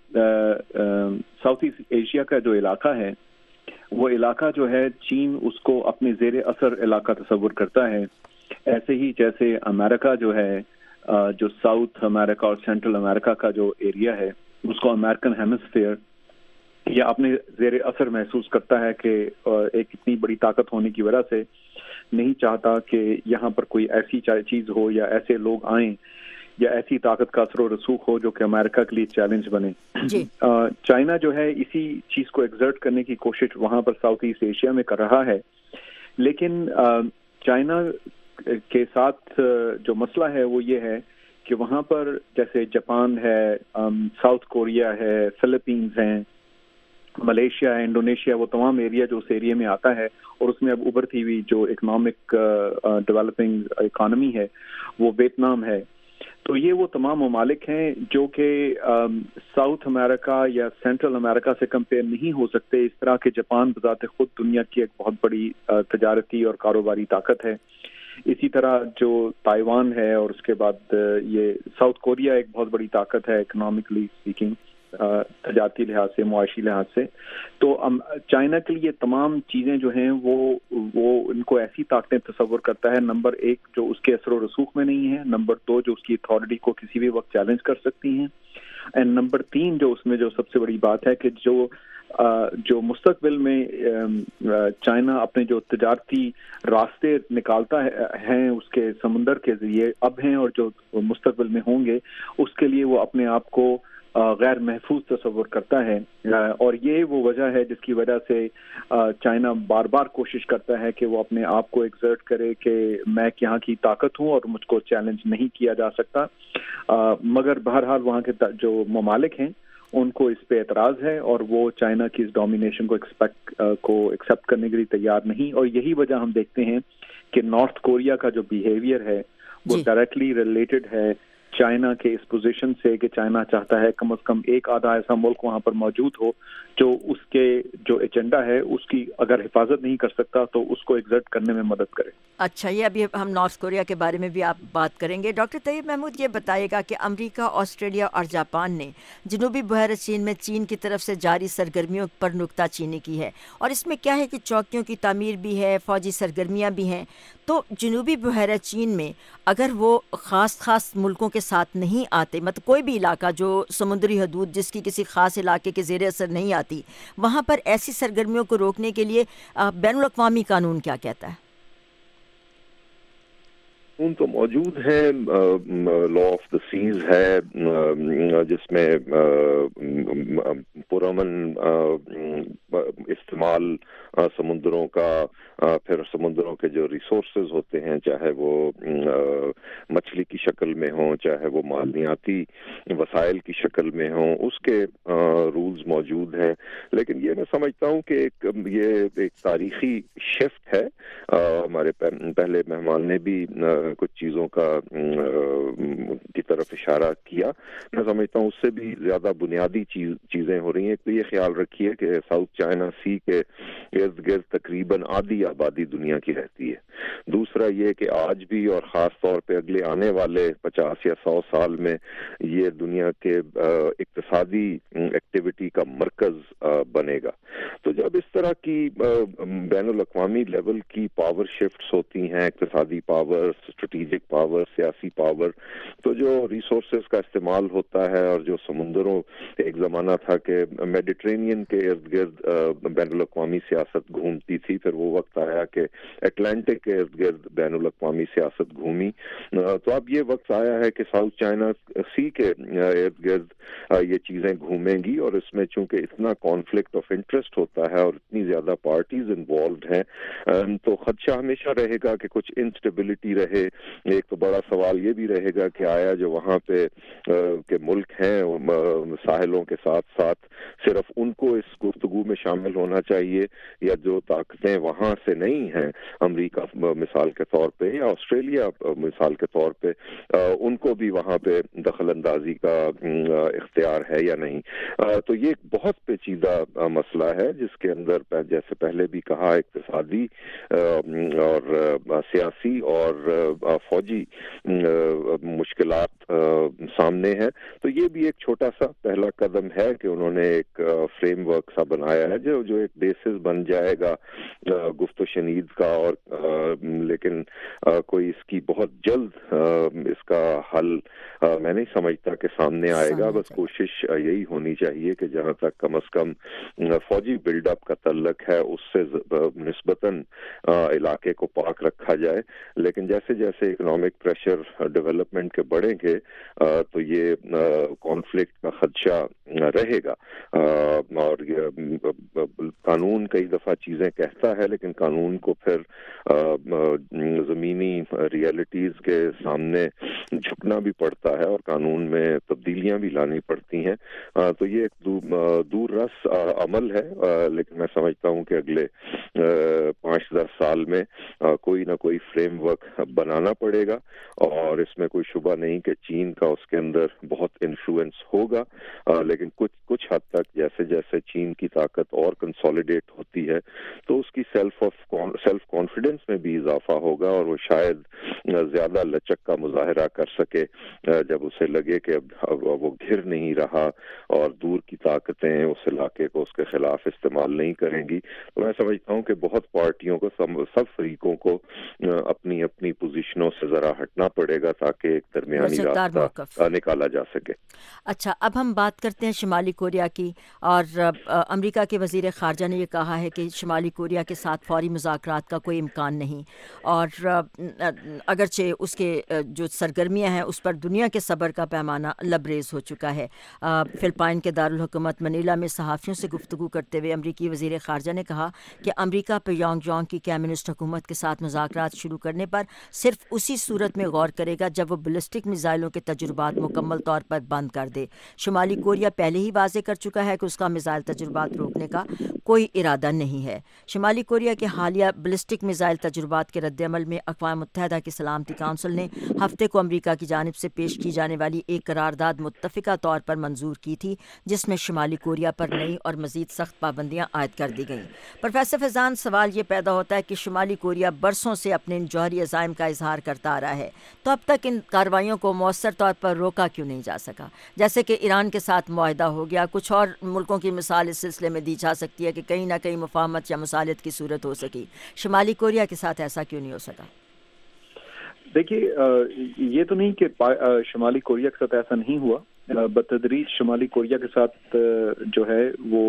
ساؤتھ ایسٹ ایشیا کا جو علاقہ ہے, وہ علاقہ جو ہے چین اس کو اپنے زیر اثر علاقہ تصور کرتا ہے, ایسے ہی جیسے امریکہ جو ہے, جو ساؤتھ امریکہ اور سینٹرل امریکہ کا جو ایریا ہے اس کو امریکن ہیمسفیئر یا اپنے زیر اثر محسوس کرتا ہے کہ ایک اتنی بڑی طاقت ہونے کی وجہ سے نہیں چاہتا کہ یہاں پر کوئی ایسی چیز ہو یا ایسے لوگ آئیں یا ایسی طاقت کا اثر و رسوخ ہو جو کہ امریکہ کے لیے چیلنج بنے. جی. چائنا جو ہے اسی چیز کو ایگزرٹ کرنے کی کوشش وہاں پر ساؤتھ ایسٹ ایشیا میں کر رہا ہے, لیکن چائنا کے ساتھ جو مسئلہ ہے وہ یہ ہے کہ وہاں پر جیسے جاپان ہے, ساؤتھ کوریا ہے, فلپینز ہیں, ملیشیا ہے, انڈونیشیا, وہ تمام ایریا جو اس ایریا میں آتا ہے اور اس میں اب ابھرتی ہوئی جو اکنامک ڈیولپنگ اکانومی ہے وہ ویتنام ہے. تو یہ وہ تمام ممالک ہیں جو کہ ساؤتھ امریکہ یا سینٹرل امریکہ سے کمپیئر نہیں ہو سکتے, اس طرح کہ جاپان بذات خود دنیا کی ایک بہت بڑی تجارتی اور کاروباری طاقت ہے. اسی طرح جو تائیوان ہے اور اس کے بعد یہ ساؤتھ کوریا ایک بہت بڑی طاقت ہے اکنامکلی اسپیکنگ, تجارتی لحاظ سے, معاشی لحاظ سے. تو چائنا کے لیے تمام چیزیں جو ہیں وہ وہ ان کو ایسی طاقتیں تصور کرتا ہے, نمبر ایک جو اس کے اثر و رسوخ میں نہیں ہے, نمبر دو جو اس کی اتھارٹی کو کسی بھی وقت چیلنج کر سکتی ہیں, اینڈ نمبر تین جو اس میں جو سب سے بڑی بات ہے کہ جو جو مستقبل میں چائنا اپنے جو تجارتی راستے نکالتا ہے اس کے سمندر کے ذریعے اب ہیں اور جو مستقبل میں ہوں گے, اس کے لیے وہ اپنے آپ کو غیر محفوظ تصور کرتا ہے. اور یہ وہ وجہ ہے جس کی وجہ سے چائنا بار بار کوشش کرتا ہے کہ وہ اپنے آپ کو ایگزرٹ کرے کہ میں یہاں کی طاقت ہوں اور مجھ کو چیلنج نہیں کیا جا سکتا. مگر بہرحال وہاں کے جو ممالک ہیں ان کو اس پہ اعتراض ہے اور وہ چائنا کی اس ڈومینیشن کو ایکسپیکٹ کو ایکسیپٹ کرنے کے لیے تیار نہیں. اور یہی وجہ ہم دیکھتے ہیں کہ نارتھ کوریا کا جو بیہیویئر ہے وہ ڈائریکٹلی ریلیٹڈ ہے چائنا کے اس پوزیشن سے کہ چائنا چاہتا ہے کم از کم ایک آدھا ایسا ملک وہاں پر موجود ہو جو اس کے جو ایجنڈا ہے اس کی اگر حفاظت نہیں کر سکتا تو اس کو ایگزرٹ کرنے میں مدد کرے. اچھا, یہ ابھی ہم نارتھ کوریا کے بارے میں بھی آپ بات کریں گے. ڈاکٹر طیب محمود یہ بتائے گا کہ امریکہ, آسٹریلیا اور جاپان نے جنوبی بحیرہ چین میں چین کی طرف سے جاری سرگرمیوں پر نکتہ چینی کی ہے, اور اس میں کیا ہے کہ چوکیوں کی تعمیر بھی ہے, فوجی سرگرمیاں بھی ہیں. تو جنوبی بحیرہ چین میں اگر وہ خاص خاص ملکوں کے ساتھ نہیں آتے, مطلب کوئی بھی علاقہ جو سمندری حدود جس کی کسی خاص علاقے کے زیر اثر نہیں آتی, وہاں پر ایسی سرگرمیوں کو روکنے کے لیے بین الاقوامی قانون کیا کہتا ہے؟ قانون تو موجود ہے, لا آف دا سیز ہے جس میں پرامن استعمال سمندروں کا, پھر سمندروں کے جو ریسورسز ہوتے ہیں چاہے وہ مچھلی کی شکل میں ہوں چاہے وہ معدنیاتی وسائل کی شکل میں ہوں, اس کے رولز موجود ہیں. لیکن یہ میں سمجھتا ہوں کہ ایک یہ ایک تاریخی شفٹ ہے. ہمارے پہلے مہمان نے بھی کچھ چیزوں کا کی طرف اشارہ کیا. میں سمجھتا ہوں اس سے بھی زیادہ بنیادی چیز چیزیں ہو رہی ہیں. تو یہ خیال رکھیے کہ ساؤتھ چائنا سی کے ارد گرد تقریباً آدھی آبادی دنیا کی رہتی ہے. دوسرا یہ کہ آج بھی اور خاص طور پہ اگلے آنے والے پچاس یا سو سال میں یہ دنیا کے اقتصادی ایکٹیویٹی کا مرکز بنے گا. تو جب اس طرح کی بین الاقوامی لیول کی پاور شفٹس ہوتی ہیں, اقتصادی پاور, اسٹریٹجک پاور, سیاسی پاور, تو جو ریسورسز کا استعمال ہوتا ہے اور جو سمندروں, ایک زمانہ تھا کہ میڈیٹرینین کے ارد گرد بین الاقوامی سیاست گھومتی تھی, پھر وہ وقت آیا کہ اٹلانٹک کے ارد گرد بین الاقوامی سیاست گھومی. تو اب یہ وقت آیا ہے کہ ساؤتھ چائنا سی کے ارد گرد یہ چیزیں گھومیں گی, اور اس میں چونکہ اتنا کانفلکٹ آف انٹرسٹ ہوتا ہے اور اتنی زیادہ پارٹیز انوالوڈ ہیں, تو خدشہ ہمیشہ رہے گا کہ کچھ انسٹیبلٹی رہے. ایک تو بڑا سوال یہ بھی رہے گا کہ آیا جو وہاں پہ کے ملک ہیں ساحلوں کے ساتھ ساتھ صرف ان کو اس گفتگو میں شامل ہونا چاہیے, یا جو طاقتیں وہاں سے نہیں ہیں, امریکہ مثال کے طور پہ یا آسٹریلیا مثال کے طور پہ, ان کو بھی وہاں پہ دخل اندازی کا اختیار ہے یا نہیں. تو یہ ایک بہت پیچیدہ مسئلہ ہے جس کے اندر جیسے پہلے بھی کہا اقتصادی اور سیاسی اور فوجی مشکلات سامنے ہے. تو یہ بھی ایک چھوٹا سا پہلا قدم ہے کہ انہوں نے ایک فریم ورک سا بنایا ہے جو جو ایک بیسس بن جائے گا گفت و شنید کا, اور لیکن کوئی اس کی بہت جلد اس کا حل میں نہیں سمجھتا کہ سامنے آئے گا. بس کوشش یہی ہونی چاہیے کہ جہاں تک کم از کم فوجی بلڈ اپ کا تعلق ہے اس سے نسبتاً علاقے کو پاک رکھا جائے, لیکن جیسے جیسے اکنامک پریشر ڈیولپمنٹ کے بڑھیں گے تو یہ کانفلکٹ کا خدشہ رہے گا. اور قانون کئی دفعہ چیزیں کہتا ہے لیکن قانون کو پھر زمینی ریئلٹیز کے سامنے جھکنا بھی پڑتا ہے اور قانون میں تبدیلیاں بھی لانی پڑتی ہیں. تو یہ ایک دور رس عمل ہے, لیکن میں سمجھتا ہوں کہ اگلے پانچ دس سال میں کوئی نہ کوئی فریم ورک بنانا پڑے گا, اور اس میں کوئی شبہ نہیں کہ چین کا اس کے اندر بہت انفلوئنس ہوگا. لیکن کچھ کچھ حد تک جیسے جیسے چین کی طاقت اور کنسولیڈیٹ ہوتی ہے تو اس کی سیلف آف سیلف کانفیڈنس میں بھی اضافہ ہوگا, اور وہ شاید زیادہ لچک کا مظاہرہ کر سکے جب اسے لگے کہ اب وہ گھر نہیں رہا اور دور کی طاقتیں اس علاقے کو اس کے خلاف استعمال نہیں کریں گی. تو میں سمجھتا ہوں کہ بہت پارٹیوں کو سب فریقوں کو اپنی اپنی پوزیشنوں سے ذرا ہٹنا پڑے گا تاکہ ایک درمیانی راستہ نکالا جا سکے. اچھا, اب ہم بات کرتے ہیں شمالی کوریا کی, اور امریکہ کے وزیر خارجہ نے یہ کہا ہے کہ شمالی کوریا کے ساتھ فوری مذاکرات کا کوئی امکان نہیں, اور اگرچہ اس کے جو سرگرمیاں ہیں اس پر دنیا کے صبر کا پیمانہ لبریز ہو چکا ہے. فلپائن کے دارالحکومت منیلا میں صحافیوں سے گفتگو کرتے ہوئے امریکی وزیر خارجہ نے کہا کہ امریکہ پیونگ جانگ کی کمیونسٹ حکومت کے ساتھ مذاکرات شروع کرنے پر صرف اسی صورت میں غور کرے گا جب وہ بیلسٹک میزائلوں کے تجربات مکمل طور پر بند کر دے. شمالی کوریا پہلے ہی واضح کر چکا ہے کہ اس کا میزائل تجربات روکنے کا کوئی ارادہ نہیں ہے. شمالی کوریا کے حالیہ بیلسٹک میزائل تجربات کے رد عمل میں اقوام متحدہ کی سلامتی کونسل نے ہفتے کو امریکہ کی جانب سے پیش کی جانے والی ایک قرارداد متفقہ طور پر منظور کی تھی جس میں شمالی کوریا پر نئی اور مزید سخت پابندیاں عائد کر دی گئیں. پروفیسر فیضان, سوال یہ پیدا ہوتا ہے کہ شمالی کوریا برسوں سے اپنے ان جوہری عزائم کا اظہار کرتا آ رہا ہے, تو اب تک ان کارروائیوں کو مؤثر طور پر روکا کیوں نہیں جا سکا؟ جیسے کہ ایران کے ساتھ معاہدہ ہو گیا, کچھ اور ملکوں کی مثال اس سلسلے میں دی جا سکتی ہے کہ کہیں نہ کہیں مفاہمت یا مصالحت کی صورت ہو سکی. شمالی کوریا کے ساتھ ایسا کیوں نہیں ہو سکا؟ دیکھیے, یہ تو نہیں کہ شمالی کوریا کے ساتھ ایسا نہیں ہوا, بتدریج شمالی کوریا کے ساتھ جو ہے وہ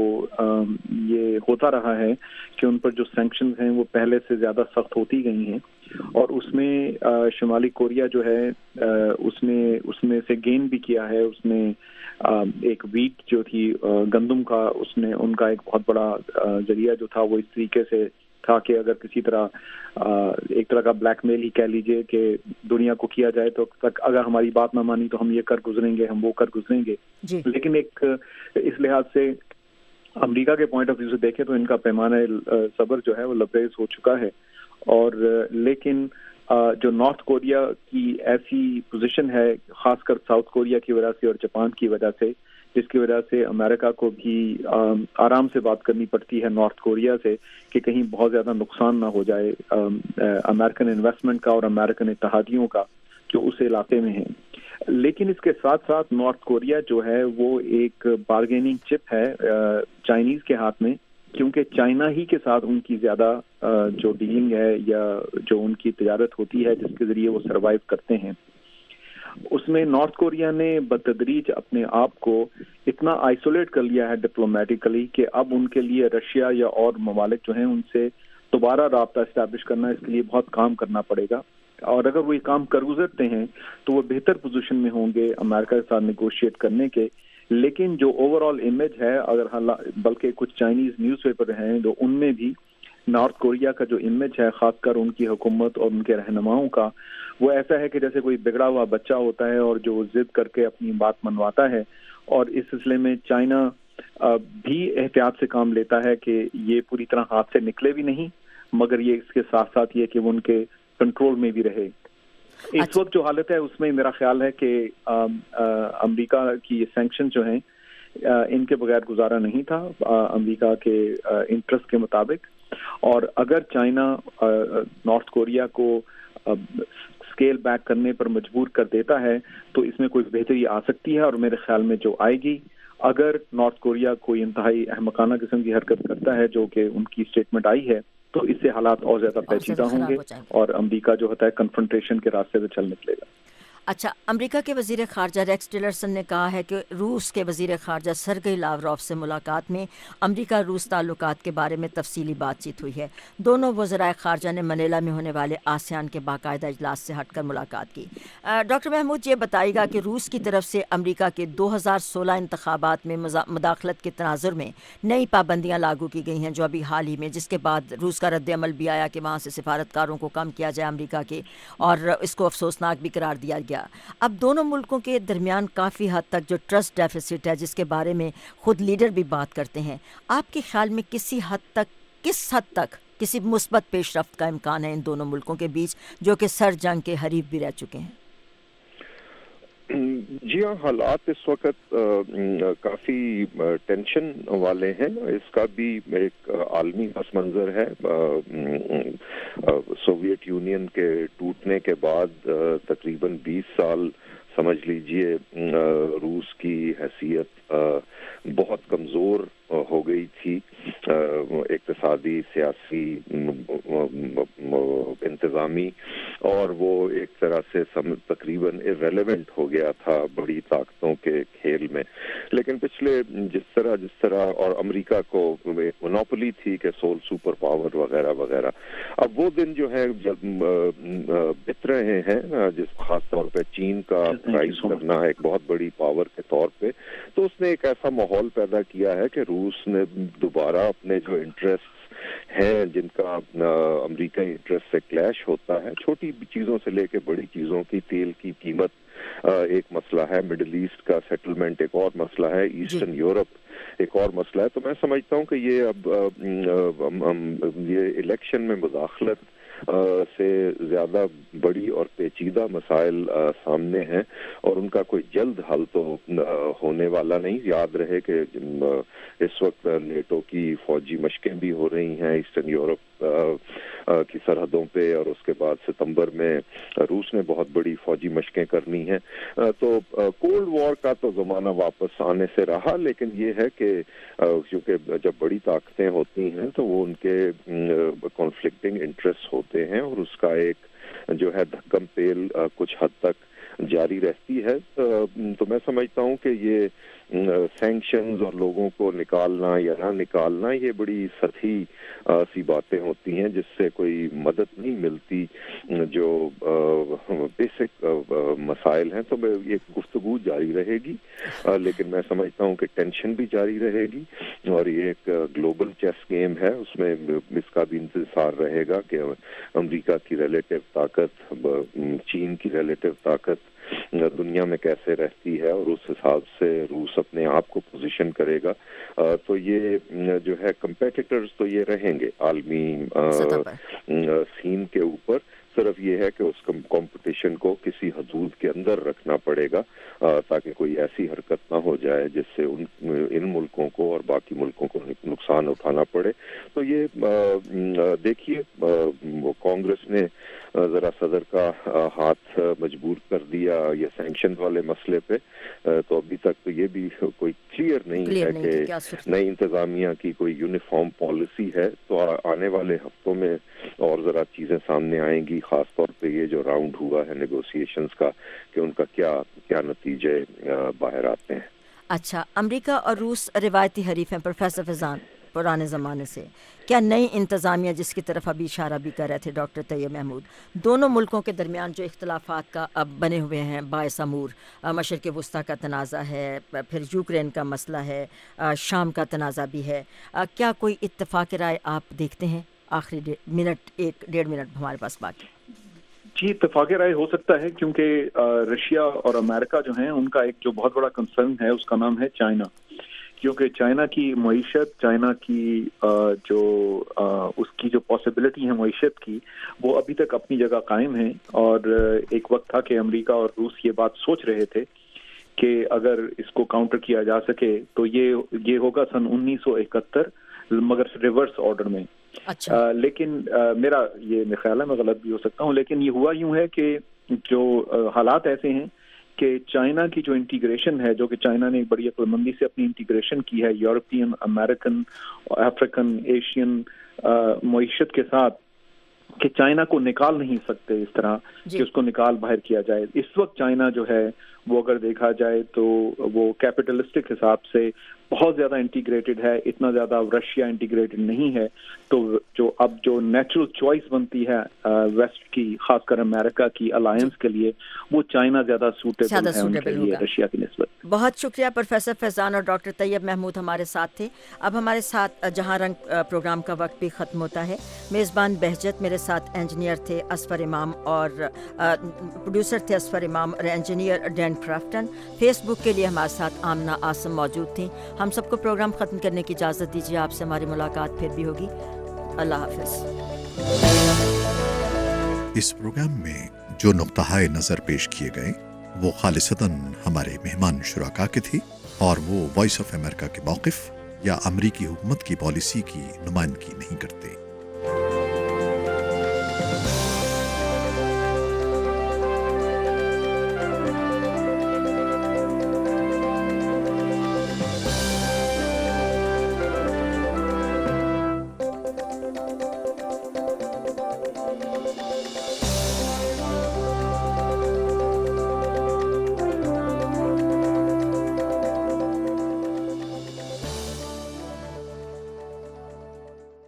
یہ ہوتا رہا ہے کہ ان پر جو سینکشنز ہیں وہ پہلے سے زیادہ سخت ہوتی گئی ہیں, اور اس میں شمالی کوریا جو ہے اس نے اس میں سے گین بھی کیا ہے. اس نے ایک ویٹ جو تھی گندم کا, اس نے ان کا ایک بہت بڑا ذریعہ جو تھا وہ اس طریقے سے تھا کہ اگر کسی طرح ایک طرح کا بلیک میل ہی کہہ لیجئے کہ دنیا کو کیا جائے تو تک اگر ہماری بات نہ مانی تو ہم یہ کر گزریں گے, ہم وہ کر گزریں گے جی. لیکن ایک اس لحاظ سے امریکہ کے پوائنٹ آف ویو سے دیکھیں تو ان کا پیمانہ صبر جو ہے وہ لبریز ہو چکا ہے. اور لیکن جو نارتھ کوریا کی ایسی پوزیشن ہے, خاص کر ساؤتھ کوریا کی وجہ سے اور جاپان کی وجہ سے, جس کی وجہ سے امریکہ کو بھی آرام سے بات کرنی پڑتی ہے نارتھ کوریا سے کہ کہیں بہت زیادہ نقصان نہ ہو جائے امریکن انویسٹمنٹ کا اور امریکن اتحادیوں کا جو اس علاقے میں ہیں. لیکن اس کے ساتھ ساتھ نارتھ کوریا جو ہے وہ ایک بارگیننگ چپ ہے چائنیز کے ہاتھ میں, کیونکہ چائنا ہی کے ساتھ ان کی زیادہ جو ڈیلنگ ہے یا جو ان کی تجارت ہوتی ہے جس کے ذریعے وہ سروائیو کرتے ہیں. اس میں نارتھ کوریا نے بتدریج اپنے آپ کو اتنا آئسولیٹ کر لیا ہے ڈپلومیٹیکلی کہ اب ان کے لیے رشیا یا اور ممالک جو ہیں ان سے دوبارہ رابطہ اسٹیبلش کرنا اس کے لیے بہت کام کرنا پڑے گا. اور اگر وہ یہ کام کر گزرتے ہیں تو وہ بہتر پوزیشن میں ہوں گے امریکہ کے ساتھ نیگوشیٹ کرنے کے. لیکن جو اوور آل امیج ہے, اگر بلکہ کچھ چائنیز نیوز پیپر ہیں تو ان میں بھی نارتھ کوریا کا جو امیج ہے خاص کر ان کی حکومت اور ان کے رہنماؤں کا, وہ ایسا ہے کہ جیسے کوئی بگڑا ہوا بچہ ہوتا ہے اور جو ضد کر کے اپنی بات منواتا ہے. اور اس سلسلے میں چائنا بھی احتیاط سے کام لیتا ہے کہ یہ پوری طرح ہاتھ سے نکلے بھی نہیں, مگر یہ اس کے ساتھ ساتھ یہ کہ وہ ان کے کنٹرول میں بھی رہے. اس وقت جو حالت ہے اس میں میرا خیال ہے کہ امریکہ کی یہ سینکشن جو ہیں ان کے بغیر گزارا نہیں تھا امریکہ کے انٹرسٹ کے مطابق. اور اگر چائنا نارتھ کوریا کو اسکیل بیک کرنے پر مجبور کر دیتا ہے تو اس میں کوئی بہتری آ سکتی ہے. اور میرے خیال میں جو آئے گی, اگر نارتھ کوریا کوئی انتہائی احمقانہ قسم کی حرکت کرتا ہے جو کہ ان کی اسٹیٹمنٹ آئی ہے, تو اس سے حالات اور زیادہ پیچیدہ ہوں گے اور امریکہ جو ہوتا ہے کنفرنٹیشن کے راستے سے چل نکلے گا. اچھا, امریکہ کے وزیر خارجہ ریکس ٹیلرسن نے کہا ہے کہ روس کے وزیر خارجہ سرگئی لاوروف سے ملاقات میں امریکہ روس تعلقات کے بارے میں تفصیلی بات چیت ہوئی ہے. دونوں وزرائے خارجہ نے منیلا میں ہونے والے آسیان کے باقاعدہ اجلاس سے ہٹ کر ملاقات کی. ڈاکٹر محمود, یہ بتائیے گا کہ روس کی طرف سے امریکہ کے دو ہزار سولہ انتخابات میں مداخلت کے تناظر میں نئی پابندیاں لاگو کی گئی ہیں جو ابھی حال ہی میں, جس کے بعد روس کا رد عمل بھی آیا کہ وہاں سے سفارتکاروں کو کم کیا جائے امریکہ کے, اور اس کو افسوسناک بھی قرار دیا گیا. اب دونوں ملکوں کے درمیان کافی حد تک جو ٹرسٹ ڈیفیسٹ ہے, جس کے بارے میں خود لیڈر بھی بات کرتے ہیں, آپ کے خیال میں کسی حد تک کس حد تک کسی مثبت پیش رفت کا امکان ہے ان دونوں ملکوں کے بیچ, جو کہ سر جنگ کے حریف بھی رہ چکے ہیں؟ جی ہاں, حالات اس وقت کافی ٹینشن والے ہیں. اس کا بھی ایک عالمی پس منظر ہے. سوویت یونین کے ٹوٹنے کے بعد تقریباً بیس سال سمجھ لیجئے روس کی حیثیت بہت کمزور ہو گئی تھی, اقتصادی, سیاسی, انتظامی, اور وہ ایک طرح سے تقریباً irrelevant ہو گیا تھا بڑی طاقتوں کے کھیل میں. لیکن پچھلے جس طرح جس طرح اور امریکہ کو مونوپولی تھی کہ سول سپر پاور وغیرہ وغیرہ, اب وہ دن جو ہے جب بت رہے ہیں, جس خاص طور پہ چین کا پرائز کرنا ہے ایک بہت بڑی پاور کے طور پہ, تو اس نے ایک ایسا ماحول پیدا کیا ہے کہ روس نے دوبارہ اپنے جو انٹرسٹ ہیں جن کا امریکہ انٹرسٹ سے کلیش ہوتا ہے, چھوٹی چیزوں سے لے کے بڑی چیزوں کی, تیل کی قیمت ایک مسئلہ ہے, مڈل ایسٹ کا سیٹلمنٹ ایک اور مسئلہ ہے, ایسٹرن یورپ ایک اور مسئلہ ہے. تو میں سمجھتا ہوں کہ یہ اب یہ الیکشن میں مداخلت سے زیادہ بڑی اور پیچیدہ مسائل سامنے ہیں, اور ان کا کوئی جلد حل تو ہونے والا نہیں. یاد رہے کہ اس وقت نیٹو کی فوجی مشقیں بھی ہو رہی ہیں ایسٹرن یورپ کی سرحدوں پہ, اور اس کے بعد ستمبر میں روس نے بہت بڑی فوجی مشقیں کرنی ہیں. تو کولڈ وار کا تو زمانہ واپس آنے سے رہا, لیکن یہ ہے کہ کیونکہ جب بڑی طاقتیں ہوتی ہیں تو وہ ان کے کانفلکٹنگ انٹرسٹ ہوتے ہیں, اور اس کا ایک جو ہے دھکم پیل کچھ حد تک جاری رہتی ہے. تو میں سمجھتا ہوں کہ یہ سینکشنز اور لوگوں کو نکالنا یا نہ نکالنا یہ بڑی سطحی سی باتیں ہوتی ہیں جس سے کوئی مدد نہیں ملتی جو بیسک مسائل ہیں. تو یہ گفتگو جاری رہے گی, لیکن میں سمجھتا ہوں کہ ٹینشن بھی جاری رہے گی, اور یہ ایک گلوبل چیس گیم ہے, اس میں اس کا بھی انتظار رہے گا کہ امریکہ کی ریلیٹو طاقت, چین کی ریلیٹو طاقت دنیا میں کیسے رہتی ہے, اور اس حساب سے روس اپنے آپ کو پوزیشن کرے گا. تو یہ جو ہے کمپیٹیٹرز تو یہ رہیں گے عالمی سین کے اوپر. صرف یہ ہے کہ اس کمپٹیشن کو کسی حدود کے اندر رکھنا پڑے گا تاکہ کوئی ایسی حرکت نہ ہو جائے جس سے ان ان ملکوں کو اور باقی ملکوں کو نقصان اٹھانا پڑے. تو یہ دیکھیے کانگریس نے ذرا صدر کا ہاتھ مجبور کر دیا یہ سینکشن والے مسئلے پہ, تو ابھی تک تو یہ بھی کوئی کلیئر نہیں ہے کہ نئی انتظامیہ کی کوئی یونیفارم پالیسی ہے. تو آنے والے ہفتوں میں اور ذرا چیزیں سامنے آئیں گی, خاص طور پہ یہ جو راؤنڈ ہوا ہے نیگوسیشنز کا کہ ان کا کیا کیا نتیجے باہر آتے ہیں. اچھا, امریکہ اور روس روایتی حریف ہیں پروفیسر فیضان پرانے زمانے سے. کیا نئی انتظامیہ جس کی طرف ابھی اشارہ بھی کر رہے تھے ڈاکٹر طیب محمود, دونوں ملکوں کے درمیان جو اختلافات کا اب بنے ہوئے ہیں باعث امور, مشرق وسطیٰ کا تنازع ہے, پھر یوکرین کا مسئلہ ہے, شام کا تنازع بھی ہے, کیا کوئی اتفاق رائے آپ دیکھتے ہیں؟ آخری منٹ ایک ڈیڑھ منٹ ہمارے پاس باقی. جی, اتفاق رائے ہو سکتا ہے کیونکہ رشیا اور امریکہ جو ہیں ان کا ایک جو بہت بڑا کنسرن ہے اس کا نام ہے چائنا, کیونکہ چائنا کی معیشت, چائنا کی جو اس کی جو پاسبلٹی ہے معیشت کی وہ ابھی تک اپنی جگہ قائم ہے. اور ایک وقت تھا کہ امریکہ اور روس یہ بات سوچ رہے تھے کہ اگر اس کو کاؤنٹر کیا جا سکے تو یہ یہ ہوگا سن انیس سو اکہتر, مگر ریورس آرڈر میں. اچھا. آ, لیکن آ, میرا یہ خیال ہے, میں غلط بھی ہو سکتا ہوں, لیکن یہ ہوا یوں ہے کہ جو حالات ایسے ہیں کہ چائنا کی جو انٹیگریشن ہے، جو کہ چائنا نے ایک بڑی عقل مندی سے اپنی انٹیگریشن کی ہے یورپین، امریکن، افریقن، ایشین معیشت کے ساتھ، کہ چائنا کو نکال نہیں سکتے اس طرح کہ اس کو نکال باہر کیا جائے. اس وقت چائنا جو ہے وہ اگر دیکھا جائے تو وہ کیپٹلسٹک حساب سے بہت زیادہ انٹیگریٹڈ ہے، اتنا زیادہ رشیا انٹیگریٹڈ نہیں ہے. تو جو اب جو نیچرل چوائس بنتی ہے ویسٹ کی، خاص کر امریکہ کی الائنس کے لیے، وہ چائنا زیادہ سوٹیبل ہے ان کے لیے رشیا کی نسبت. بہت شکریہ پروفیسر فیضان اور ڈاکٹر طیب محمود ہمارے ساتھ تھے. اب ہمارے ساتھ جہاں رنگ پروگرام کا وقت بھی ختم ہوتا ہے. میزبان بہجت، میرے ساتھ انجینئر تھے اسفر امام اور پروڈیوسر تھے اسفر امام اور انجینئر ڈین کرافٹن. فیس بک کے لیے ہمارے ساتھ آمنہ آسم موجود تھیں. ہم سب کو پروگرام ختم کرنے کی اجازت دیجیے. آپ سے ہماری ملاقات پھر بھی ہوگی. اللہ حافظ. اس پروگرام میں جو نقطہ نظر پیش کیے گئے وہ خالصتاً ہمارے مہمان شرکا کے تھے اور وہ وائس آف امریکہ کے موقف یا امریکی حکومت کی پالیسی کی نمائندگی نہیں کرتے.